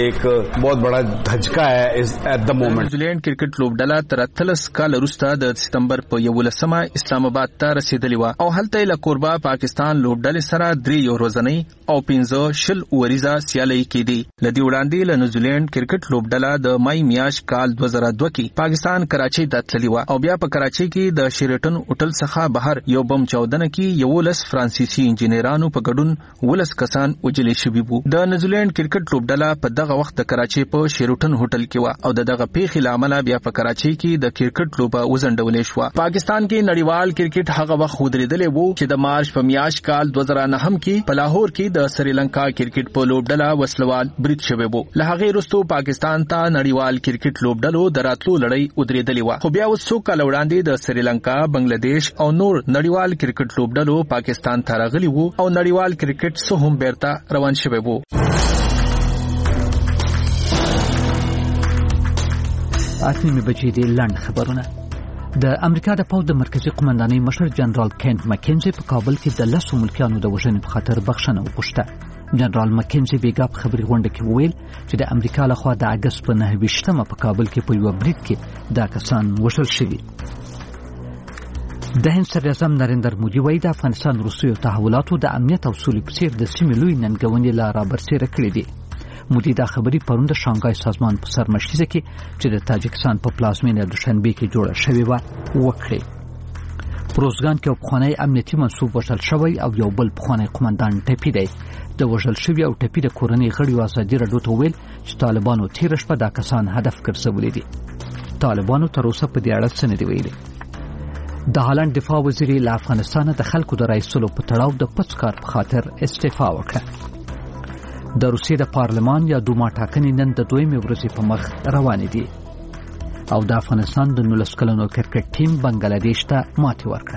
Speaker 23: एक बहुत बड़ा धचका है at the moment.
Speaker 4: New Zealand cricket لوبډله تر اتلس کال وروسته د سپتمبر په یولسمه اسلام آباد ته رسیدلې و او هلته له کوربه پاکستان لوبډلې سره درې یو ورځنۍ او پنځه شل اوریزه سیالي کېدي. لدی وړاندې له New Zealand cricket لوبډله د مای میاشت کال دوه زره دوه کې پاکستان کراچۍ ته تللی و او بیا په کراچۍ کې د شیرټن هوټل څخه بهر یو بم چاودنه کې یولس فرانسیسي انجینرانو په ګډون ولس کسان وجلې شوي وو. د New Zealand cricket لوبډله په دغه وخت د کراچۍ په شیرټن هوټل کې و او دغه پیښې لامل بیا په کراچۍ کې د کرکټ لوبه وزندولې شو. پاکستان کې نړیوال کرکټ هغه وخت ودرېدلې وو چې د مارچ په میاشت کال دوه زره نه هم کې په لاهور کې د سریلانکا کرکټ په لوبډله وسلوال برید شوی وو. له هغه وروسته پاکستان ته نړیوال کرکټ لوبډلو دراتلو لړۍ ودرېدلې و. خو بیا اوس څو کال وړاندې د سریلانکا، بنگلاديش او نور نړیوال کرکټ لوبډلو پاکستان ته راغلي وو او نړیوال کرکټ څخه هم بیرته روان شوی وو.
Speaker 1: اتنیمه بجې د لند خبرونه. د امریکا د پوځ د مرکزی قومندانۍ مشر جنرال کینټ مکینزي په کابل کې د لسو ملکیانو د وژنې په خاطر بخښنه وغوښته. جنرال مکینزي بیګا په خبري غونډه کې وویل چې د امریکا لخوا د اگست په نهه ویشتمه په کابل کې په یو برید کې دا کسان وژل شوي. د هند صدر اعظم نریندر مودي وایي د افغانستان وروستیو تحولاتو د امنیت او سولې په څیر د سیمې لوی ننګونې لا رابرسېره کړې دي. مودي دا خبري پرون د شانګهای سازمان په سرمشریزه کې چې د تاجکستان په پلازمینه دوشنبه کې جوړه شوې و وکړي. پروزګان کې پخوانی امنیتي منصوب وژل شوی او یو بل پخوانی قومندان ټپي دی. د وژل شوی او ټپي د کورنۍ غړي ازادي راډیو ته ویل چې طالبانو تیر شپه دا کسان هدف ګرځولي دي. طالبانو تر اوسه په دې اړه څه نه دی ویلي. د هالند دفاع وزیر له افغانستان د خلکو د رئیسلو په تړاو د پڅکار په خاطر استعفا وکړه. د روسیې د پارلمان یا دوما ټاکنې نن د دویمې ورځې په مخ روانې دي او د افغانستان د نولس کلنو کرکټ ټیم بنگلاديش ته ماتې ورکړه.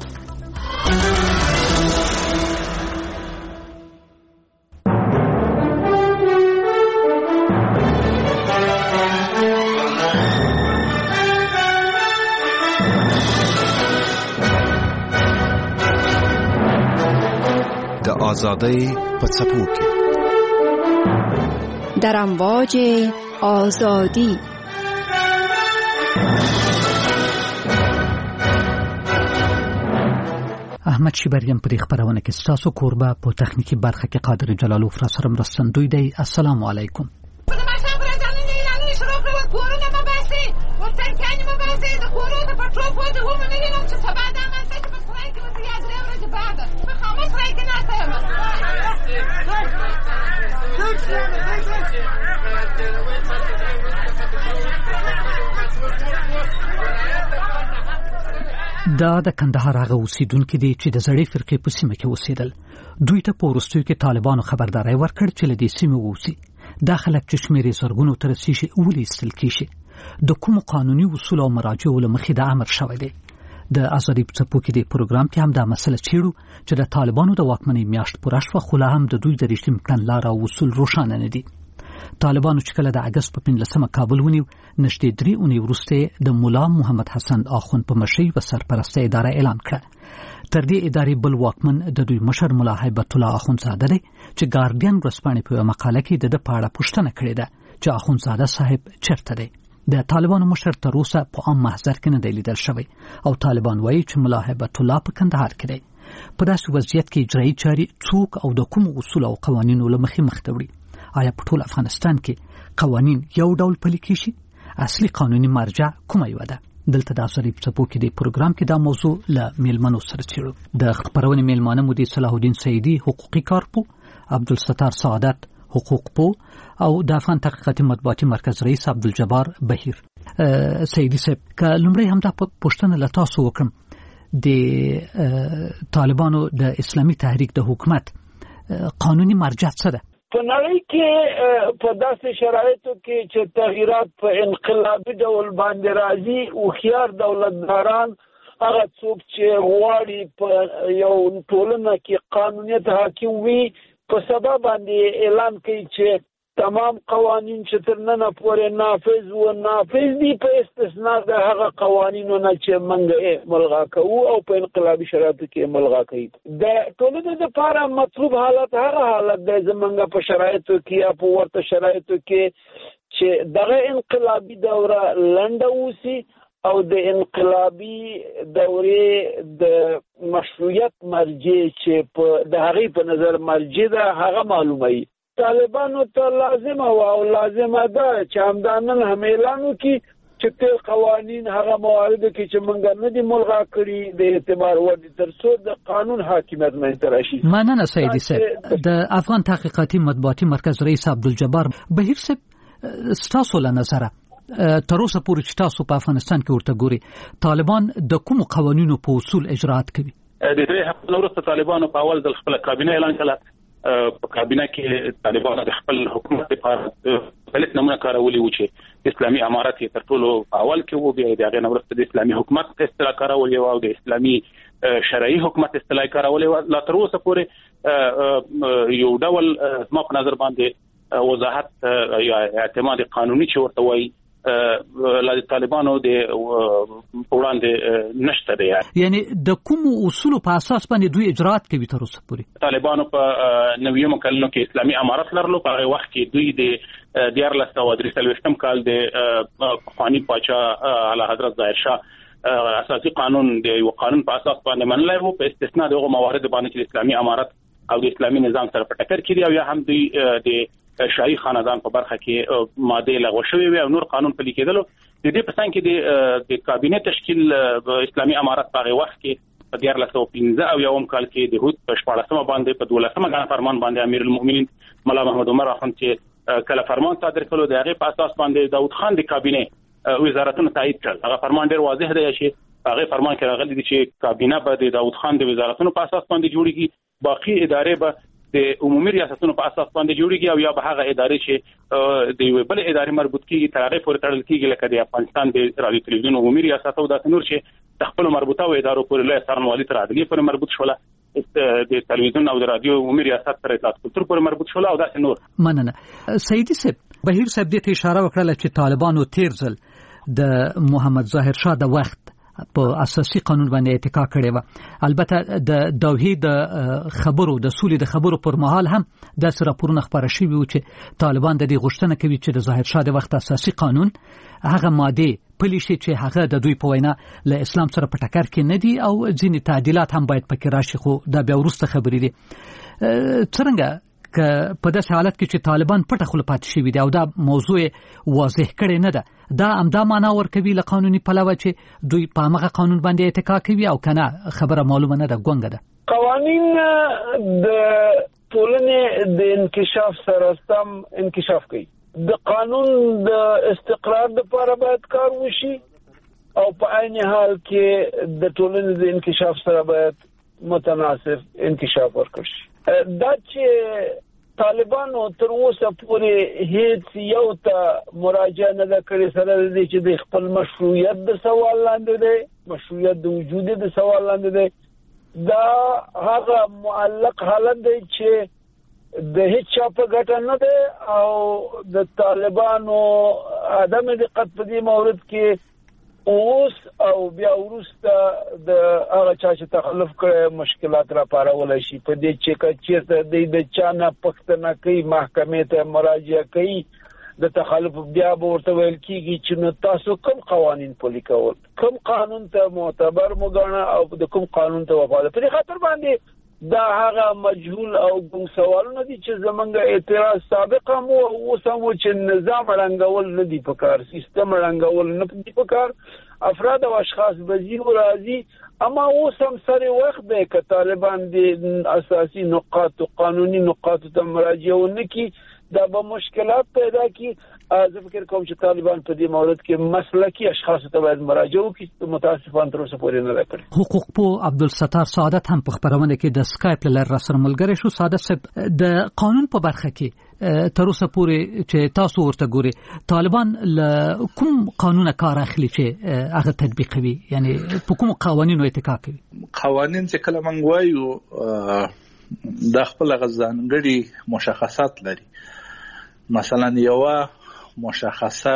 Speaker 5: د آزادۍ په څپو کې
Speaker 7: در امواج آزادی.
Speaker 1: احمد شیبریم پر خبرونه کې تاسو کوربه په تخنیکی برخه کې قادر جلالوف را سره مرستندوی دی. السلام علیکم. دا د کندهار هغه اوسیدونکو دي چې د زړې فرقې په سیمه کې اوسېدل. دوی ته په وروستیو کې طالبانو خبرداري ورکړ چې له دې سیمې ووځي. دا خلک چې شمېرې زرګونو ته رسیږي ولې ایستل کېږي. د کومو قانوني اصول او مراجعو له مخې د امر شوی دی. د ازادي په څپو کې د پروګرام کې هم دا مسله چیړو چې د طالبانو د واکمنۍ میاشت پوره شوه خو لا هم د دوی د رژیم کړنلاره او اصول روښانه نه دي. طالبانو چې کله د اگست په پنځلسمه کابل ونیو نږدې درې اونۍ وروسته د مولا محمد حسن آخوند په مشرۍ و سرپرسته اداره اعلان کړه. تر دې ادارې بل واکمن د دوی مشر مولا هیبت الله آخوندزاده دی چې ګارډین ورځپاڼې په مقاله کې د په اړه پوښتنه کړې ده چې آخوندزاده صاحب چیرته دی. د طالبانو مشر تر اوسه په عام محضر کې نه دی لیدل شوی او طالبان وایي چې مولا هیبت الله په کندهار کې دی. په داسې وضعیت کې اجرایي چارې څوک او د کوم اصول او قوانینو له مخې مخ ته وړي. آیا په ټول افغانستان کې قوانین یو ډول پلي کیږي؟ اصلي قانوني مرجع کومه یو ده؟ دلته د ازادي په څپو کې د پروګرام کې دا موضوع له میلمنو سره څېړو. د خبرونې میلمانه مدیر صلاح الدین سیدی حقوقي کارپو، عبدالستار سعادت حقوق پو او د افغان تحقیقاتي مطبوعاتي مرکز رئیس عبدالجبار بهیر. سیدی صاحب که لومړی هم دا پوښتنه له تاسو وکړم، د طالبانو د اسلامي تحریک د حکومت قانوني مرجع څه ده؟
Speaker 8: په نړۍ کې په داسې شرایطو کې چې تغییرات په انقلابي ډول باندې راځي، هوښیار دولتداران هغه څوک چې غواړي په یو ټولنه کې قانونیت حاکم وي په سبا باندې اعلان کوي چې تمام قوانین چې تر نن پورې نافذ و نافذ دي په استثناء د هغه قوانینو نه چې موږ ملغا کوو او په انقلابي شرایطو کې ملغا کوي. د ټولنې لپاره مطلوب حالت هغه حالت دی زمونږ په شرایطو کې یا په ورته شرایطو کې چې دغه انقلابي دوره لنډه وسی او د انقلابي دورې د مشروعیت مرجع چې په د هغې په نظر مرجع ده هغه معلومه وي. طالبانو ته لازمه و او لازمه ده چې همدانن هم اعلان وکړي چې ټول قوانین هغه مواردو کې چې موږ نه دي ملغا کړي د اعتبار وړ دي تر څو د قانون حاکمیت منځته راشي.
Speaker 1: مننه سیدي صاحب. د افغان تحقیقاتي مطبوعاتي مرکز رئیس عبدالجبار بهیر صاحب ستاسو له نظره تر اوسه پورې چې تاسو په افغانستان کې ورته ګوري طالبان د کوم قوانینو په اصول اجرات کوي؟
Speaker 10: د دې هغه وروسته طالبانو په اول د خپل کابینه اعلان کړه. په کابینه کې طالبانو د خپل حکومت لپاره مختلف نمونه کارولي و چې اسلامي امارت یې تر ټولو اول کې و، بیا د هغې نه وروسته د اسلامي حکومت اصطلاح کارولې وه او د اسلامي شرعي حکومت اصطلاح کارولې وه. لا تر اوسه پورې یو ډول زما په نظر باندې وضاحت یا اعتماد قانوني چې ورته وایي لا طالبانو د وړاندې نشته دی.
Speaker 1: یعنی د کوم اصول په اساس باندې دوی اجرات کوي تر اوسه پورې؟
Speaker 10: طالبانو په نویو کلونو کې اسلامي امارت لرلو. په هغه وخت کې دوی د دیارلس سوه درې څلوېښتم کال د پخواني پاچا اعلی حضرت ظاهر شاه اساسي قانون د یو قانون په اساس باندې منلی و، په استثناء د هغو موارد باندې چې د اسلامي امارت او د اسلامي نظام سره په ټکر کې دي، او یا هم دوی د شاهي خاندان په برخه کې ماده لغوه شوې وي او نور قانون پلي کېدلو. د دې په څنګ کې د کابینه تشکیل اسلامي امارت په هغه وخت کې په دیارلس سوه پنځه او یوم کال کې د هود په شپاړسمه باندې په دولسمه ګڼه فرمان باندې امیر المؤمنین ملا محمد عمر اخوند چې کله فرمان صادر کړو د هغې په اساس باندې داود خان د کابینه وزارتونه تایید کړل. هغه فرمان ډېر واضح دی چې هغه فرمان کې راغلی دی چې کابینه به د داود خان د وزارتونو په اساس باندې جوړیږي، باقي ادارې به د عمومي ریاستونو په اساس باندې جوړیږي او یا به هغه ادارې چې د یوې بلې ادارې مربوط کیږي تر هغې پورې تړل کیږي، لکه د افغانستان د رادیو تلویزیون عمومي ریاست او داسې نور چې د خپلو مربوطه ادارو پورې لویه څارنوالي تر عدلیې پورې مربوط شوله، د تلویزیون او د رادیو عمومي ریاست تر اطلاعات کلتور پورې مربوط شوله او داسې نور.
Speaker 1: مننه. سیدي صاحب، بهیر صاحب دې ته اشاره وکړله چې طالبانو تیر ځل د محمد ظاهر شاه د وخت په اساسي قانون باندې اتکا کړې و. البته د دوحې د خبرو د سولې د خبرو پر مهال هم داسې راپورونه خپاره شوي وو چې طالبان د دې غوښتنه کوي چې د ظاهر شاه د وخت اساسي قانون هغه مادې پلي شي چې هغه د دوی په وینا له اسلام سره په ټکر کې نه دي او ځینې تعدیلات هم باید پکې راشي، خو دا بیا وروسته خبرې دي. څرنګه که په داسې حالت کې چې طالبان پټه خوله پاتې شوي دي او دا موضوع واضح کړې نه ده، دا همدا معنا ورکوي له قانوني پلوه چې دوی په همغه قانون باندې اتکا کوي او که نه خبره معلومه نه ده، ګونګه ده.
Speaker 8: قوانین د ټولنې د انکشاف سره سم انکشاف کوي. د قانون د استقرار لپاره باید کار وشي او په عین حال کې د ټولنې د انکشاف سره باید متناسب انکشاف ورکړي. دا چې طالبانو تر اوسه پورې هیڅ یو ته مراجعه نه ده کړې سره د دې چې د خپل مشروعیت د سوال لاندې دی، مشروعیت د وجود د سوال لاندې دی. دا هغه معلق حالت دی چې د هیڅ چا په ګټه نه دی او د طالبانو عدم دقت په دې مورد کې اوس او بیا وروسته د هغه چا چې تخلف کړی مشکلات را پارولای شي. په دې چې که چېرته دی د چا نه پوښتنه کوي، محکمې ته مراجعه کوي، د تخلف بیا به ورته ویل کېږي چې نو تاسو کوم قوانین پلي کول، کوم قانون ته معتبر مګڼه او د کوم قانون ته وفادار. په دې خاطر باندې دا هغه مجهول او ګم سوالونه دي چې زمونږ اعتراض سابق هم و اوس هم و چې نظام ړنګول نه دي پکار، سیستم ړنګول نه دي پکار. افراد او اشخاص بزیر و راځي، اما اوس هم سره وخت دی که طالبان د اساسي نقاط و قانوني نقاط ته مراجعه ونه کړي، دا به مشکلات پیدا کړي. زه فکر کوم چې طالبان په دې مورد کې مسلکي اشخاص ته باید مراجعه وکړي. متاسفانه تر اوسه پورې نه ده کړې.
Speaker 1: حقوق پوه عبدالستار سعادت هم په خپرونه کې د سکایپ له لارې راسره ملګری شو. سعادت صاحب، د قانون په برخه کې تر اوسه پورې چې تاسو ورته ګوري، طالبان له کوم قانونه کار اخلي چې هغه تطبیقوي، یعنی په کوم قوانینو اتکا کوي؟
Speaker 11: قوانین چې کله موږ وایو د خپل غزانګړي مشخصات لري، مثلا یو مشخصه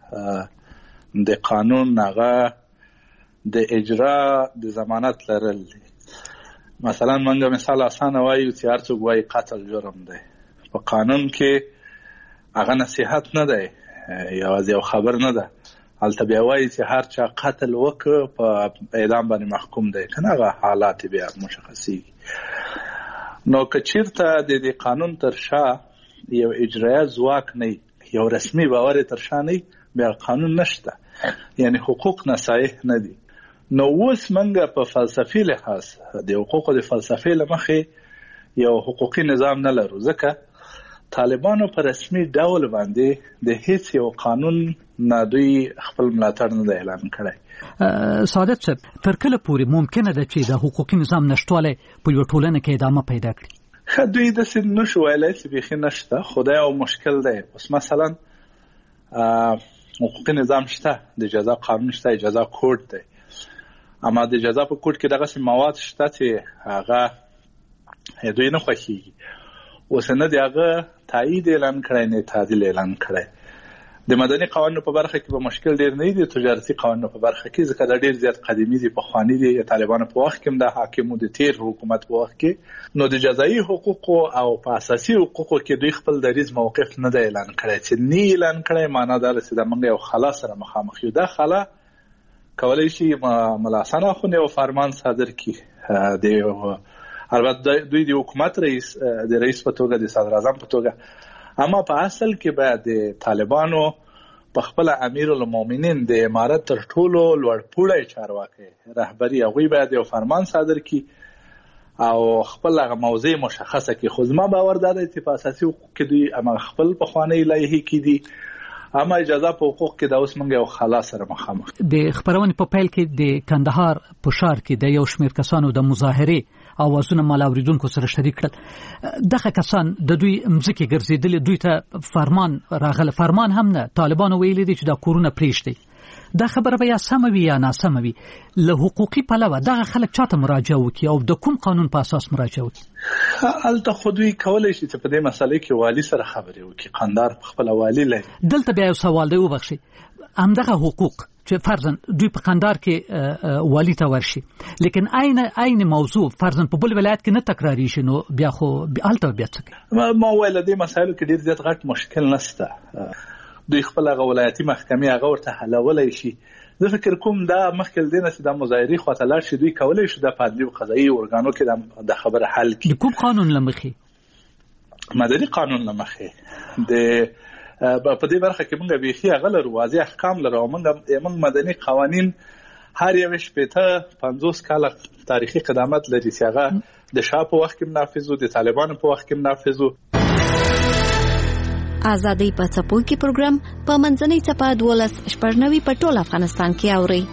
Speaker 11: د قانون هغه د اجرا د ضمانت لرل دي. مثلا منګه مثال اسانه وایو چې هر څوک وایي قتل جرم دی، په قانون کې هغه نصیحت نه دی، یوازې یو خبر نه ده، هلته بیا وایي چې هر چا قتل وکړ په اعدام باندې محکوم دی، کنه هغه حالات بیا مشخصي. نو که چیرته د دې قانون تر شا یو اجرایه ځواک نه، یو رسمي باور تر شا نه، بیا قانون نشته، یعنی حقوق نصایح نه دي. نو اوس منګه په فلسفي لحاظ د حقوقو د فلسفي لمخې یو حقوقي نظام نه لرو، ځکه طالبانو په رسمي ډول باندې د هیڅ یو قانون نه دوی خپل ملاتړ نه اعلان کړی.
Speaker 1: سعادت صاحب، تر کله پورې ممکنه ده چې د حقوقي نظام نشټوالی په یوه ټولنه کې ادامه پیدا کړي؟
Speaker 11: ښه، دوی داسې نشو ویلی چې بیخي نشته، خو دا یو مشکل دی. اوس مثلا حقوقي نظام شته، د جزا قانون شته، جزا کوډ دی، اما د جزا په کوډ کې دغسې مواد شته چې هغه دوی نه خوښېږي. اوس نه د هغه تایید اعلان کړی نه تعدیل اعلان کړی. د مدني قوانینو په برخه کې به مشکل ډیر نه دی، تجارتي قوانینو په برخه کې ځکه دا ډیر زیات قدیمي دي، پخواني دي، طالبانو په وخت کې هم د حاکمو د تیر حکومت په وخت کې. نو د جزایي حقوقو او په اساسي حقوقو کې دوی خپل دریز موقف نه دی اعلان کړی. چې نه اعلان کړی معنا دا ده چې د موږ یو خلا سره مخامخ یو. دا خلا کولی شي ملاسان اخوند یو فرمان صادر کړي، د البته دوی د حکومت رئیس د رئیس په توګه، د صدر اعظم په توګه، اما په اصل کې باید د طالبانو په خپل امیر المؤمنین د امارت تر ټولو لوړ پوړی چارواکي رهبری هغوی باید یو فرمان صادر کړي او خپل هغه موضوع مشخصه کړي. خو زما باور دا دی چې په اساسي حقوق کې دوی اما خپل پخوانۍ لایحې کې دي، اما اجازه په حقوق کې دا اوس موږ یو خلا سره مخامخ.
Speaker 1: د خبرونې په پیل کې د کندهار په ښار کې د یو شمېر کسانو د مظاهرې اوازونه مال اوریدونکو سره شریک کړل. دغه کسان د دوی مځکې ګرځېدلې، دوی ته فرمان راغله، فرمان هم نه، طالبانو ویلي دي چې دا کورونه پرېږدئ. دا خبره به یا سمه وي یا ناسمه وي. له حقوقي پلوه دغه خلک چاته مراجعه وکړي او د کوم قانون په اساس مراجعه وکړي؟
Speaker 11: هلته خو دوی کولی شي چې په دې مسئله کې والي سره خبرې وکړي. قندهار په خپله والي لري.
Speaker 1: دلته بیا یو سوال دی، وبخښئ، همدغه حقوق چې فرضاً دوی په قندهار کې والي ته ورشي، لیکن عین عین موضوع فرضاً په بل ولایت کې نه تکراری شي، نو بیا خو هلته بیا څه کوي؟
Speaker 11: ما ویل دې مسایلو کې ډېر زیات غټ مشکل نشته. دوی خپل هغه ولایتي محکمې هغه ورته حلولی شي. زه فکر کوم دا مخکې له دې نه چې دا مظاهرې خواته لاړ شي، دوی کولی شي دا په عدلي او قضایي ارګانو کې د خبره حل کړي.
Speaker 1: د کوم قانون له مخې؟
Speaker 11: مدني قانون له مخې. د په دې برخه کې موږ بیخي هغه لرو، واضح احکام لرو. موږ موږ مدني قوانین هر یو شپېته پنځوس کاله تاریخي قدامت لري چې هغه د شاه په وخت کې نافذ وو، د طالبانو په وخت کې نافذ وو.
Speaker 18: آزادۍ په څپو کې پروګرام په منځنۍ څپه دولس شپږ په ټول افغانستان کې اوري.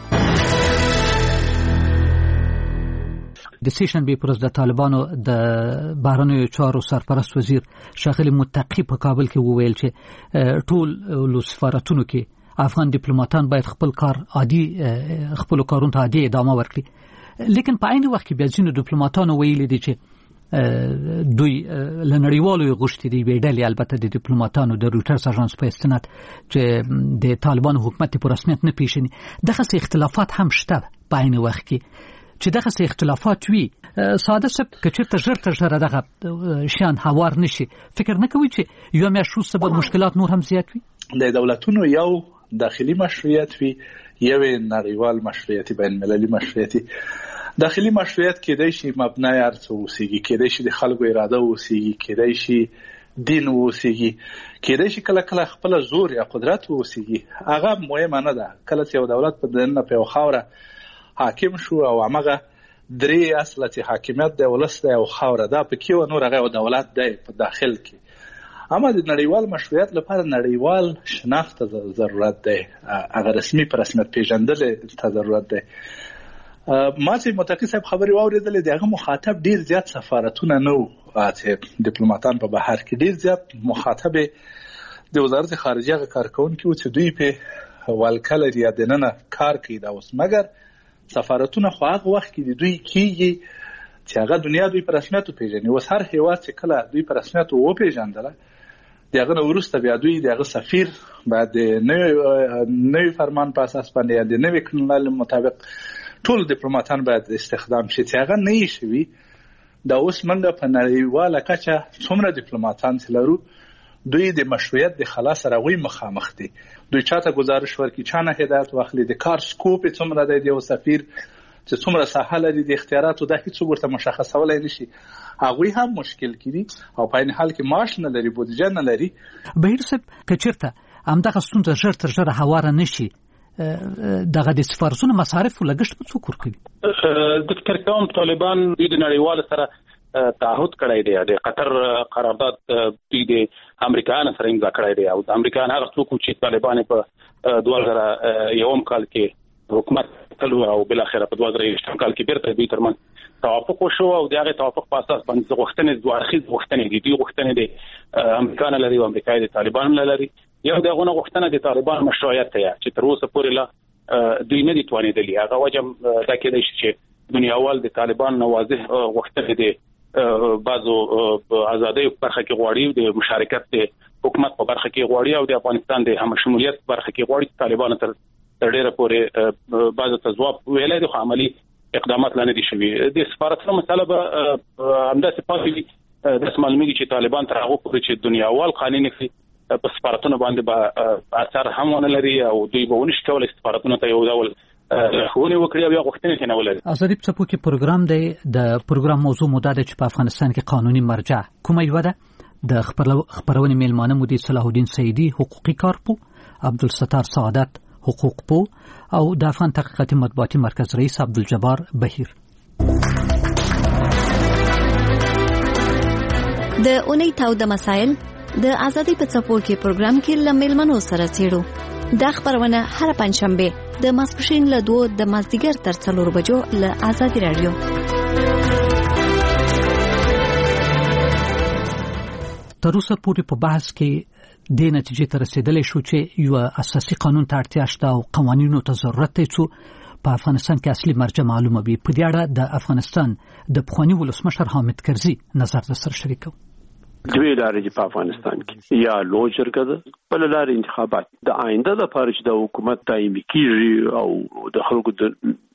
Speaker 1: د سیشن بي پرز د طالبانو د بهرنیو چارو سرپرست وزیر ښاغلي متقي په کابل کې وویل چې ټول لو سفارتونو کې افغان ډیپلوماټان باید خپل کار عادي خپل کارونو ته عادي ادامه ورکړي. لیکن په عین وخت کې بیا ځینو ډیپلوماټانو ویلي دي چې دوی لنړیوالو غوښتي دي ویډلې، البته د ډیپلوماټانو د روټرز اژانس په استناد چې د طالبانو حکومت په رسمیت نه پیژني. دغه اختلافات هم شته په عین وخت کې چې دغه اختلافات وي. ساده څه که چېرته ژر تر ژره دغه شیان هوار نشي، فکر نه کوي چې یو میاشت وروسته به مشکلات نور هم زیات وي؟
Speaker 11: د دولتونو یو داخلي مشروعیت وي، یو نړیوال مشروعیت، بین المللي مشروعیت. داخلي مشروعیت کېدای شي مبنای هر څه اوسېږي، کېدای شي د خلکو اراده اوسېږي، کېدای شي دین اوسېږي، کېدای شي کله کله خپل زور یا قدرت اوسېږي. هغه مهمه نه ده. کله چې یو دولت په دننه په یو خاوره حاکم شو او هغه درې اصله چې حاکمیت دی، ولس دی او خاوره ده، پکې و نور هغه دولت دی په داخل کې. اما د نړیوال مشروعیت لپاره نړیوال شناخت ضرورت دی، هغه رسمي په رسمیت پیژندل ته ضرورت دی. ما چې متقي صاحب خبرې واورېدلې، د هغه مخاطب ډیر زیات سفارتونه نه وو، چې ډیپلوماټان په بهر کې ډیر زیات مخاطب د وزارت خارجه هغه کارکونکي وو چې دوی په والکه لري یا دننه کار کوي. دا اوس مګر سفارتونه خو هغه وخت کې دوی کېږي چې هغه دنیا دوی په رسمیت وپېژني. اوس هر هېواد چې کله دوی په رسمیت وپېژندله، دغه نو ورسته بیا دوی دغه سفیر بعد نوې فرمان په اساس باندې د نوې کړنلارې مطابق ټول ډیپلوماټان باید استخدام شي چې هغه نه شي. دا اوس منګه په نړیواله کچه څومره ډیپلوماټان لرو دوی د مشروعیت د خلاص راوي مخامخ دي. دوی چاته گزارش ورکړي چانه هدایت واخلي د کار سکوپ څومره دی د سفیر چې څومره ساحه لري د اختیاراتو د هیڅ ورته مشخصولای نشي. هغه هم مشکل کړي او په این حال کې معاش نه لري بودجه نه لري.
Speaker 1: بهیر صاحب کچرته همدغه ستونزه ژر تر ژره هواره نشي دغه د سفارتونو مصارف لګښت په څوک ورکوي؟
Speaker 10: د فکر کوم طالبان د نړیوال سره تعهد کړی دی د قطر قرارداد د امریکایانو سره امضا کړی دی او د امریکایانو هغه څوک چې طالبان په دوه زره یوم کال کې حکومت تلو او بل اخر په دوه زره یوشتم کال کې بیرته دوی ترمن توافق وشو او دغه توافق په اساس باندې غوښتنې دوه اړخیز غوښتنې دي. دوی غوښتنې دي امریکایان لري او امریکای د طالبان لري. یو دغه غوښتنه د طالبان مشروعیت ته چې تر اوسه پورې لا دوی نه دي توانېدلي. هغه وجه دا کېدای شي چې دنیاوال د طالبان نوازه غوښتنې دي بعضو ازادۍ په برخه کې غواړي د مشارکت د حکومت په برخه کې غواړي او د افغانستان د همشمولیت په برخه کې غواړي. طالبان تر ډیره پورې بعضو ته ځواب ویلای دي خو عملی اقدامات لا نه دي شوي. د سفارتونو مسله به همداسې پاتې وي. داسې معلومیږي چې طالبان تر هغه پورې چې دنیاوال قانون کړي په سفارتونو باندې به اثر هم ونه لري او دوی به ونشي کولای سفارتونو ته یو ډول خونی وکړي او غوښتنې نه ولري.
Speaker 1: ازادي په کې پروګرام دی. د پروګرام موضوع مدته چې په افغانستان کې قانوني مرجع کومه یو ده؟ د خبرونه میلمانه مودي صلاح الدین سیدی حقوقي کارپو، عبدالستار سعادت حقوق پو او د افغان تحقیقاتي مطبوعاتي مرکز رئیس عبدالجبار بهیر.
Speaker 18: د اونۍ تاوده مسائل د ازادي په څپو کې پروګرام کې لملمنو سره چیرو. دا خبرونه هر پنځشنبه د ماسپښین له دوه د مازدیګر تر څلور بجو له ازادي رادیو.
Speaker 1: تر اوسه پورې په بحث کې د نتیجې ته رسیدلې شو چې یو اساسي قانون ته اړتیا شته او قوانینو ته ضرورت دی چې په افغانستان کې اصلي مرجع معلومه وي. په دې اړه د افغانستان د پخوانی ولسمشر حامد کرزي نظر د سره شریکو.
Speaker 6: دوی لارې په افغانستان کې یا لو جرګه ده بل لارې انتخابات د آینده لپاره چې د حکومت دایمي کیږي او د خلکو د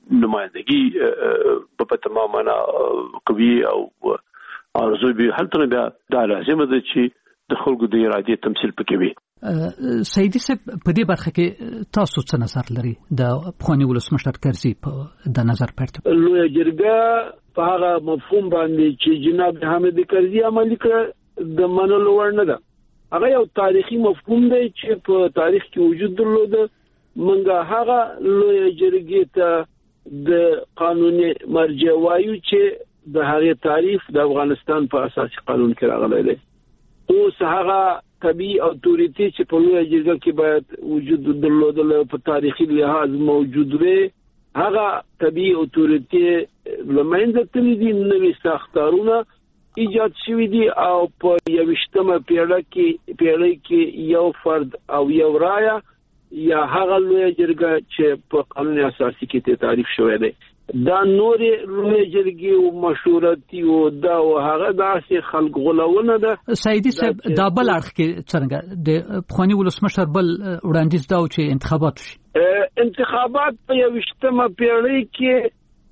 Speaker 6: نمائندګي په تمام معنا کوي او ارزو به هل تر بیا د لازمه ده چې د خلکو د ارادې تمثيل پکې وي.
Speaker 1: سیدی صاحب په دې برخه کې تاسو څه نظر لري د پخوانی ولسمشر کرزي په د نظر پرته؟
Speaker 8: لوی جرګه په هغه مفهوم باندې چې جناب حامد کرزي عملي کړ د منلو وړ نه ده. هغه یو تاریخي مفهوم دی چې په تاریخ کې وجود درلوده. منګه هغه لوی جرګې ته د قانوني مرجع وایو چې د هغه تعریف د افغانستان په اساسي قانون کې راغلی دی. اوس هغه طبيعي اتوريتي چې په لوی جرګه کې باید وجود درلوده په تاریخي لحاظ موجود وي. هغه طبيعي اتوريتي لمنځه تللي دي. نوې ساختارونه ایجاد شوی دي او په یوشتمه پیړۍ کې پیړۍ کې یو فرد او یو رایه یا هغه لوی جرګه چې په قانون اساسي کې تعریف شوی دی. دا نورې لوی جرګې او مشورتي او دا او هغه داسې خلق غولونه ده.
Speaker 1: سیدی صاحب دا بل اړخ کې څنګه د پخوانی ولسمشر بل وړاندیز دا چې انتخابات شي.
Speaker 8: انتخابات په یوشتمه پیړۍ کې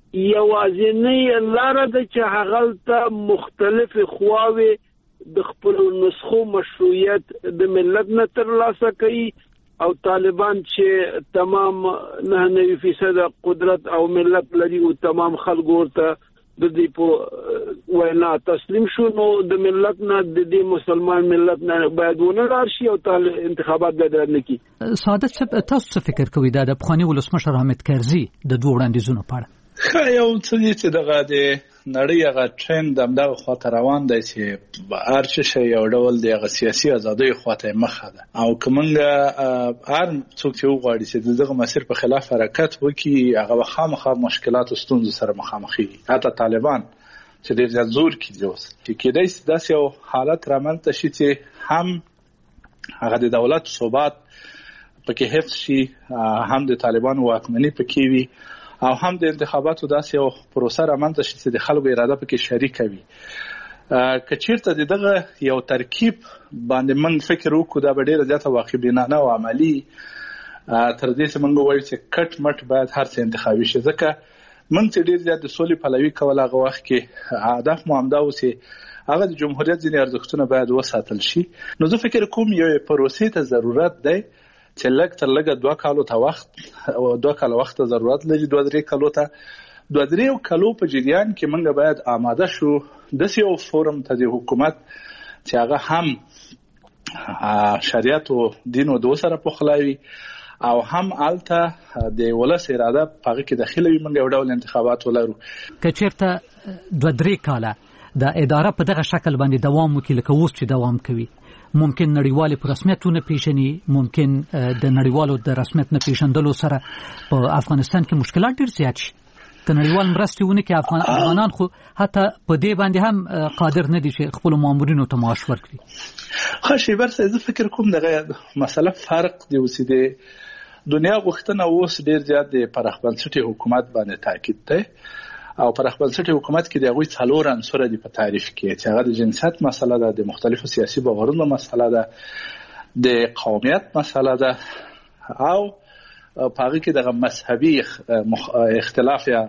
Speaker 8: یوازینی لاره ده چې هغه ته مختلف خواوې د خپل نسخو مشروعیت د ملت نه ترلاسه کوي او طالبان چې تمام نه نوي فیصد قدرت او ملت لري او تمام خلک ورته د دې په وینا تسلیم شو نو د ملت نه د دې مسلمان ملت نه باید ونه راشي او انتخابات باید نه کی.
Speaker 1: سعادت صاحب تاسو څه فکر کوئ دا د پخوانی ولسمشر حامد کرزي د دوه وړاندیزونو په اړه؟
Speaker 11: یو څه چې دغه د نړۍ هغه ټرند دغه خواته روان دی چې هر څه شی یو ډول د سیاسي ازادۍ خواته مخه ده او کومنګ هر څوک چې وغواړي چې دغه مسیر په خلاف حرکت وکړي هغه خامخا مشکلات او ستونزې سره مخامخ دي. حتی طالبان چې ډېر زیات زور کوي اوس چې کېدای شي داسې یو حالت رامنځته شي چې هم هغه د دولت ثبات پکې حفظ شي هم د طالبان واکمنۍ پکې وي او هم د انتخاباتو داسې یو پروسه رامنځته شي چې د خلکو اراده پکې شریک وي. کچیرته دغه یو ترکیب باندې موږ فکر وکړو دا ډیره زیاته واقعبینانه او عملی تر دې چې موږ وایو چې کټ مټ باید هر څه انتخابي شي ځکه موږ چې ډیر زیات د سولې پلوي کول هغه وخت کې هدف مو همدا و چې هغه د جمهوریت ځینې ارزښتونه باید وساتل شي. نو زه فکر کوم یو پروسې ته ضرورت دی چې لږ تر لږه دوه کالو ته وخت او دوه کال وخت ته ضرورت لري دوه درې کالو ته دوه درې کالو په جریان کې موږ باید آماده شو د یو فورم ته د حکومت چې هغه هم شریعت او دین او دو سره پخلاوي او هم الته د ولس اراده په کې داخلي موږ یو ډول انتخابات ولرو.
Speaker 1: کچیرته دوه درې کاله د اداره په دغه شکل باندې دوام وکړي لکه اوس چې دوام کوي ممکن نړیوال په رسمیتونه پیژني ممکن د نړیوالو د رسمیت نه پیژندلو سره په افغانستان کې مشکلات ډیر زیات شي که نړیوال مرستې ونه کړي افغان افغانان خو حتی په دې باندې هم قادر نه دي چې خپل مامورینو ته معاش ورکړي.
Speaker 11: خو شي برسه زه فکر کوم دغه مسله فرق دی وسیده دنیا غوښتنه اوس ډیر زیات د پرخ بنسټي حکومت باندې تاکید دی او پرخ بنسټي حکومت کې د غوي څلور عنصر دي په تعریف کې چې هغه د جنسیت مسله ده د مختلفو سیاسي باورونو مسله ده د قومیت مسله ده او په هغه کې د مذهبي اختلاف یا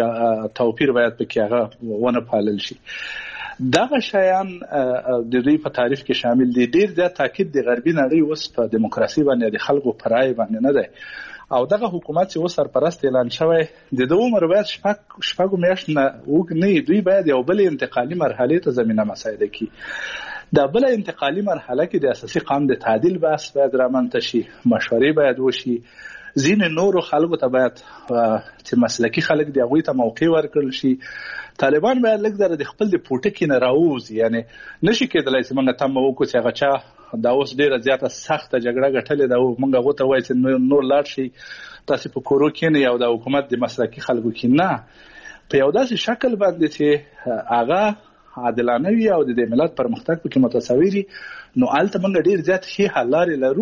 Speaker 11: توپیر باید په کې هغه ونه پالل شي. دغه شیان د دوی په تعریف کې شامل دي. ډیر د تاکید د غربي نړۍ اوس په دیموکراسي باندې د خلکو پرای باندې نه ده او دغه حکومت چې اوس سرپرست اعلان شوی د دوه عمر باید شپږ شپږ میاشتې نه وګني دوی باید یو بل انتقالي مرحله ته زمينه مساعده کړي. دا بل انتقالي مرحله کې د اساسي قانون د تعدیل بحث باید رامنځته شي مشورې باید وشي ځینې نورو خلکو ته باید چې مسلکي خلک دی هغوی ته موقع ورکړل شي. طالبان باید لږ زره د خپل د پوټکي نه راوځي یعنی نشي کېدلی چې موږ تم وکړو چې هغه چا دا اوس ډیره زیاته سخته جګړه ګټلې ده او موږ هغه ته وایي چې نور لاړ شي تاسو په کورو کې نه یو د حکومت د مسلکي خلکو کې نه په یو داسې شکل باندې چې هغه عادلانه وي او د ملت پرمختګ پکې متصوري نو الته موږ ډیر زیات شي حل لري لرو.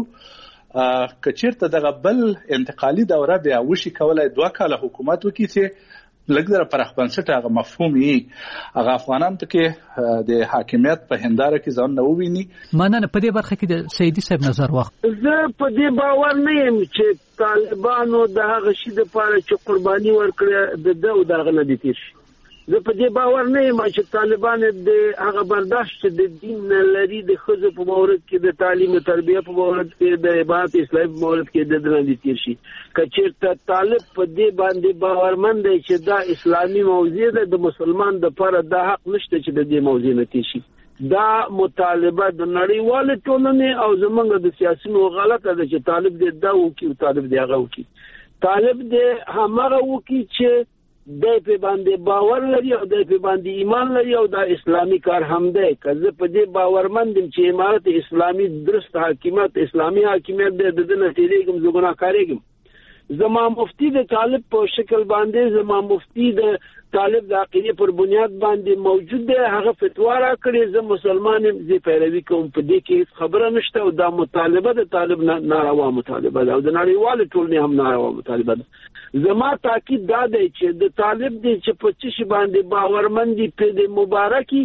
Speaker 11: کچیرته دغه بل انتقالي دوره بیا وشي کولای دوه کاله حکومت وکړي چې لږ زره پرخ بنسټ هغه مفهوم یې هغه افغانان ته کې د حاکمیت په هنداره کې ځان نه وویني.
Speaker 1: مننه. په دې برخه کې د سیدی صاحب نظر واخ.
Speaker 8: زه په دې باور نه یم چې طالبانو د هغه شي د پاره چې قرباني ورکړي د دو دغه نه دي تیر شي. زه په دې باور نه یم چې طالبان د هغه برداشت د دین لري د خزو په مورد کې د تعلیم او تربیه په مورد کې د عبادت اسلام په مورد کې د دې تیر شي. کچېرته طالب په دې باندې باورمند دی چې دا اسلامي موضوع ده د مسلمان د پر د حق نشته چې د دې موضوع نه تیر شي. دا مطالبه د نړیوال ټولنې او زمونږ د سیاسيونو غلطه ده چې طالب دې دا وکي او طالب دې هغه وکي. طالب دې همغه وکي چې د په باندې باور لري او د په باندې ایمان لري او دا اسلامي کار هم دی. کله په دې باورمند چې امارت اسلامي درست حکومت اسلامي حکومت د دې نتیجې کوم زګنا کاریږي. زما مفتی د طالب په شکل باندې زما مفتی د طالب د عقیده پر بنیاد باندې موجود دی هغه فتوا را کړی زه مسلمان یم زه پیروي کوم په دې کې خبره نشته او دا مطالبه د طالب ناروا مطالبه ده او د نړیوال ټولنې هم ناروا مطالبه ده. زما تاکید دا دی چې د طالب د چې په څه باندې باورمندي په د مبارکي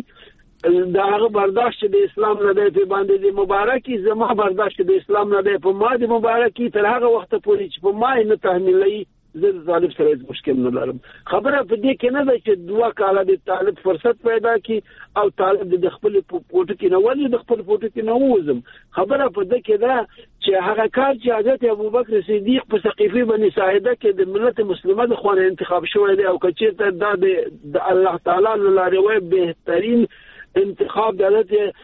Speaker 8: دا هغه برداشت د اسلام نه دی په باندې د مبارکي زما برداشت د اسلام نه دی په ما د مبارکي تر هغه وخت پورې چې په ما نه تحمیلي زه طالب سره مشکل نه لرم. خبره په دې کې نه ده چې دوه کاله د طالب فرصت پیدا کی او طالب د خپل پوټو کې نه ولې د خپل پوټو کې نه وزم. خبره په دې کې ده چې هغه کار چې حضرت ابوبکر صدیق په سقيفي بني ساعده کې د ملت مسلمه د خوانه انتخاب شوی دی او کچې ته د الله تعالی لاره بهترین انتخاب د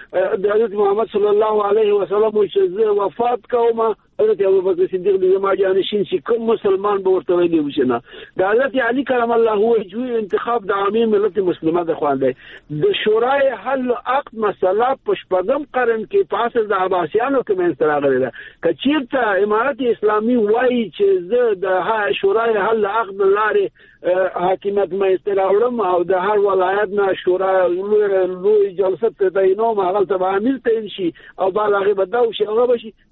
Speaker 8: حضرت محمد صلی الله علیه وسلم چې وفات کومه حضرت ابوبکر صدیق د جماعت جانشین چې کوم مسلمان به ورته ویلي وشنه د حضرت علی کرم الله وجهه انتخاب د عامه ملت مسلمه د خوان دی. د شورای حل عقد مسله په شپږم قرن کې په اصل د عباسیانو کې منځ راغلی ده. کچیرته امارت اسلامي وایي چې زه د شورای حل عقد لارې حاکمیت مې استراوړم او د هر ولایت نه شورای لوی جلسه ته دینوم هغه ته عامل ته شي او بالاغه بداو شي هغه بشي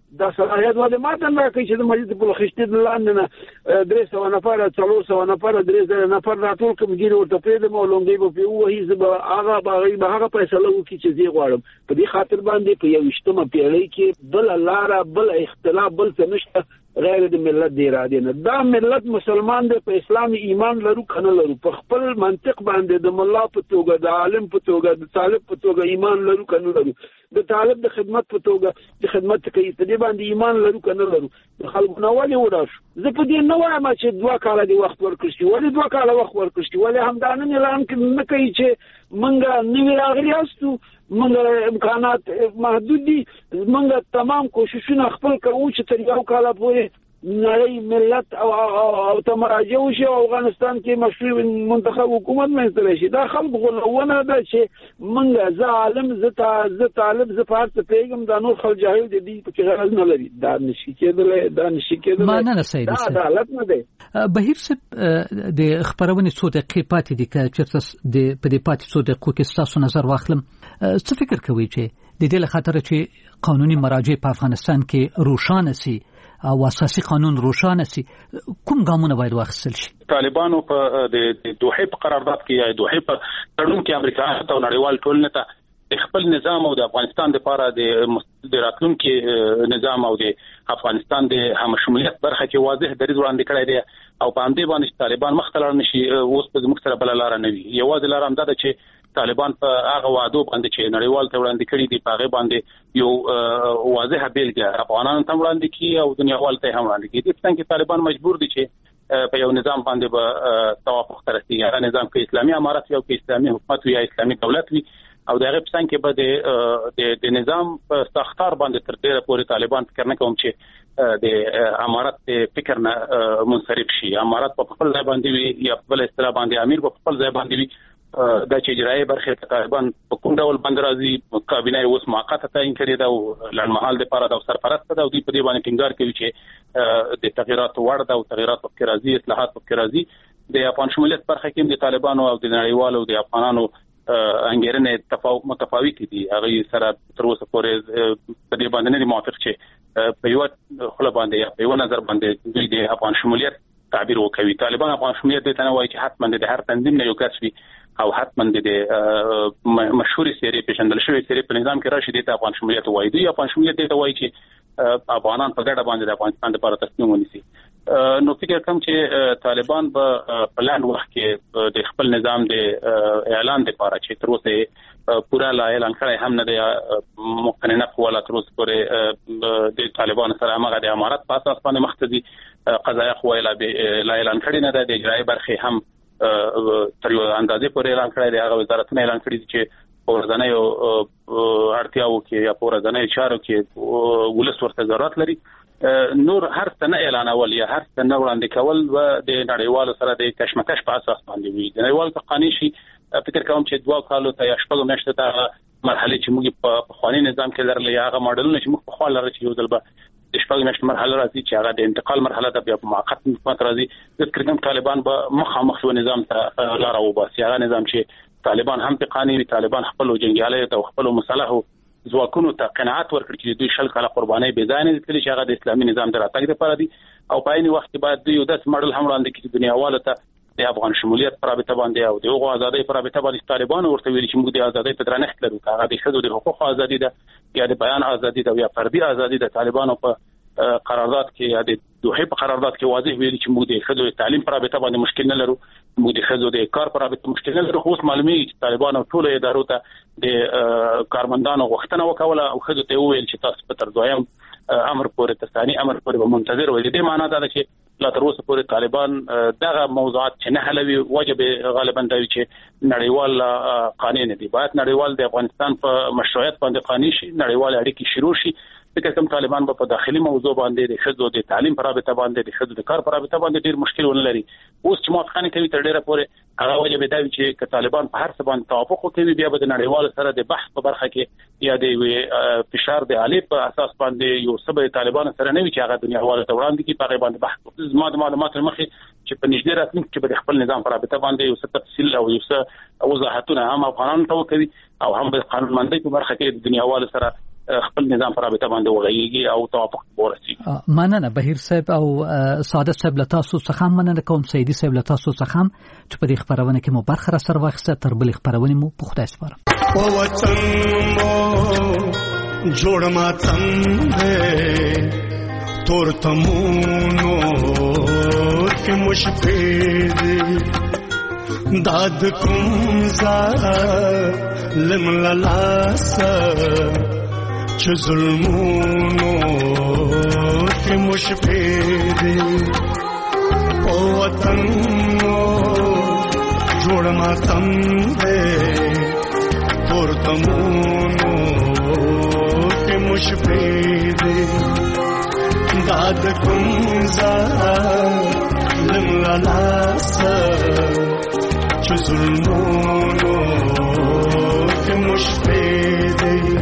Speaker 8: دا صلاحیت ولې ماته نه کوي چې د مسجد په خشتې لاندې نه درې سوه نفر څلور سوه نفر درې زره نفر راټول کوم ګیر ورته پرېږدم او لونګۍ به پرې ووهي زه به هغه به هغوی به هغه فیصله وکړي چې زه یې غواړم. په دې خاطر باندې په یوویشتمه پېړۍ کې بله لاره بل اختلاف بل څه نشته غیر د ملت د ارادې نه. دا ملت مسلمان دی، په اسلام ایمان لرو که نه لرو، په خپل منطق باندې د ملا په توګه د عالم په توګه د طالب په توګه ایمان لرو که نه لرو، د طالب د خدمت په توګه د خدمت کوي په دې باندې ایمان لرو که نه لرو. د خلکو نه ولې وډار شو؟ زه په دې نه وایم چې دوه کاله دې وخت ورکړل شي. ولې دوه کاله وخت ورکړل شي؟ ولې همدا نن اعلان نه کوي چې موږ نوي راغلي یاستو، موږ امکانات محدود دي، موږ تمام کوششونه خپل کوو چې تر یو کاله پورې نړۍ ملت او او ته مراجعه وشي او افغانستان کې مشروع منتخب حکومت منځته شي. دا خلک غولونه ده چې موږ زه عالم زه طالب زه په هر څه پوهېږم، دا نور خلک جاهل دي، دوی پکې غرض نه لري. دا نشي کېدلی، دا نشي کېدلی، دا عدالت نه دی.
Speaker 1: بهیر صاحب د خبرونې څو دقیقې پاتې دي که چېرته په دې پاتې څو دقیقو کې ستاسو نظر واخلم، څه فکر کوئ چې د دې له خاطره چې قانوني مراجع په افغانستان کې روښانه سي او اساسي قانون روښانه سي، کوم ګامونه باید واخیستل شي؟
Speaker 10: طالبانو په د دوحې په قرارداد کې یا دوحې په تړون کې امریکا ته او نړیوال ټولنې ته خپل نظام او د افغانستان لپاره د راتلونکي نظام او د افغانستان د همشمولیت برخه کې واضح دریځ وړاندې کړی دی او په همدې باندې طالبان مخ ته لاړ نشي. اوس په زموږ سره بله لاره نه وي. یوازې لاره همدا ده چې طالبان په هغه وعدو باندې چې نړیوال ته وړاندې کړي دي په هغې باندې یو واضحه بیلګه افغانانو ته وړاندې کړي او دنیاوال ته هم وړاندې کړي. دې په کې طالبان مجبور دي چې په یو نظام باندې به توافق ته رسېږي. هغه نظام که اسلامي امارت وي او که اسلامي حکومت وي یا اسلامي دولت وي او د هغې په څنګ کې به د نظام په ساختار باندې تر ډېره پورې طالبان فکر نه کوم چې د امارت د فکر نه منصرف شي. امارت په خپل ځای باندې وي یا په بل اصطلاح باندې امیر په خپل ځای باندې وي. دا چې اجرایي برخه ته طالبان په کوم ډول باندې راځي، کابینه اوس موقته تعیین کړې ده او لنډمهال لپاره د سرپرست ده او دوی په دې باندې ټینګار کوي چې د تغییراتو وړ ده او تغییرات پکې راځي، اصلاحات پکې راځي. د افغان شمولیت برخه کې د طالبانو او د نړیوالو د افغانانو انګیرنې تفاوت متفاوت دي. هغه سره تر اوسه پورې په دې باندې نه دي موافق چې په یو خپل باندې یا په یو نظر باندې دوی د افغان شمولیت تعبیر وکوي. طالبان افغان شمولیت د تنوع چې حتما د هر تنظیم نه یو کس وي او حتما د مشهوري سری پیژندل شوی سری په نظام کې راشي د افغان شمولیت وایي. دوی افغان شمولیت ته وایي چې افغانان په ګډه باندې د افغانستان لپاره تصمیم ونیسي. نو فکر کوم چې طالبان په پلان وخت کې د خپل نظام د اعلان لپاره چې تر اوسه پورا لا اعلان کړی هم نه دی، مقننه قواله تر اوسه پورې د طالبان سره هغه د امارت په اساس باندې مختدي قضایه قواله لا اعلان کړی نه ده. د اجرایي برخې هم تر یو اندازې پورې اعلان کړی دی. هغه وزارتونه اعلان کړي دي چې په ورځنیو اړتیاوو کې یا په ورځنیو چارو کې ولس ورته ضرورت لري. نور هر څه نه اعلانول یا هر څه نه وړاندې کول د نړیوالو سره د کشمکش په اساس باندې وي. د نړیوالو په قانون شي فکر کوم چې دوه کالو ته یا شپږو میاشتو ته مرحله چې موږ په پخواني نظام کې لرلې هغه ماډلونه چې موږ په خوا لرل چې یو ځل به د شپږو میاشتو مرحله راځي چې هغه د انتقال مرحله ده، بیا په موقت حکومت راځي. فکر کوم طالبان به مخامخ یو نظام ته لاره وباسي. هغه نظام چې طالبان هم په قانوني طالبان خپل جنګیالي او خپل مصالحو ځواکونو ته قناعت ورکړي چې دوی شل کاله قرباني بې ځای نه دي چې هغه د اسلامي نظام د راتګ لپاره دي او په عین وخت کې باید دوی یو داسې ماډل هم وړاندې کړي چې دنیاوالو ته د افغان شمولیت پر رابطه باندې او د هغو ازادۍ پر رابطه باندې طالبان ورته ویلي چې موږ د ازادۍ په درنښت لرو، هغه د ښځو د حقوقو ازادي ده یا د بیان ازادي ده یا فردي ازادي ده. طالبانو په قرارداد کې یا د دوحې په قرارداد کې واضح ویلي چې موږ د ښځو د تعلیم پر رابطه باندې مشکل نه لرو، موږ د ښځو د کار پر رابطه مشکل نه لرو. خو اوس معلومیږي چې طالبانو ټولو ادارو ته د کارمندانو غوښتنه وکوله او ښځو ته وویل چې تاسو په تر دویم امر پورې تستانی امر پورې به منتظر وي. دې معنا دا ده چې لا تر اوسه پورې طالبان دغه موضوعات چې نه حلوي واجب غالبا دا وي چې نړیوال قانون دي، باید نړیوال د افغانستان په مشروعیت باندې قانوني شي، نړیوال اړیکې شروع شي. فکر کوم طالبان په داخلي موضوع باندې د ښځو د تعلیم پر رابطه باندې د ښځو د کار پر رابطه باندې ډیر مشکل ونه لري. اوس چې موافقه کوي تر ډیره پورې هغه واجب دا وي چې طالبان په هر څه باندې توافق وکړي، بیا به د نړیوالو سره د بحث په برخه کې یا د فشار د عالی په اساس باندې یو څه به طالبان سره نه وي چې هغه دنیاوالو ته وړاندې کړي، په هغه باندې بحث وکړي. زما د معلوماتو مخې چې په نږدې راتلونکي کې به د خپل نظام پر رابطه باندې یو څه تفصیل او یو څه وضاحتونه هم افغانانو ته وکړي او هم د قانونمندۍ په برخه کې د دنیاوالو سره خپل نظام پر رابطه باندې وغږیږي او توافق ورسیږي.
Speaker 1: مننه بهیر صاحب او سعادت صاحب له تاسو څخه مننه کوم. سیدی صاحب له تاسو څخه چې په دې خبرونه کې مو برخه را سره واخیسته. تر بلې خبرونه مو په خدای سپارم.
Speaker 12: او وطن مو جوړ ماتم دې تور تمونو کې مشفید داد کوم ظالم للاسه چه ظلمونو که مشفیدی او وطنو جوڑ ماتم دے پرتمونو که مشفیدی داد کن ظالم للاسه چه ظلمونو که مشفیدی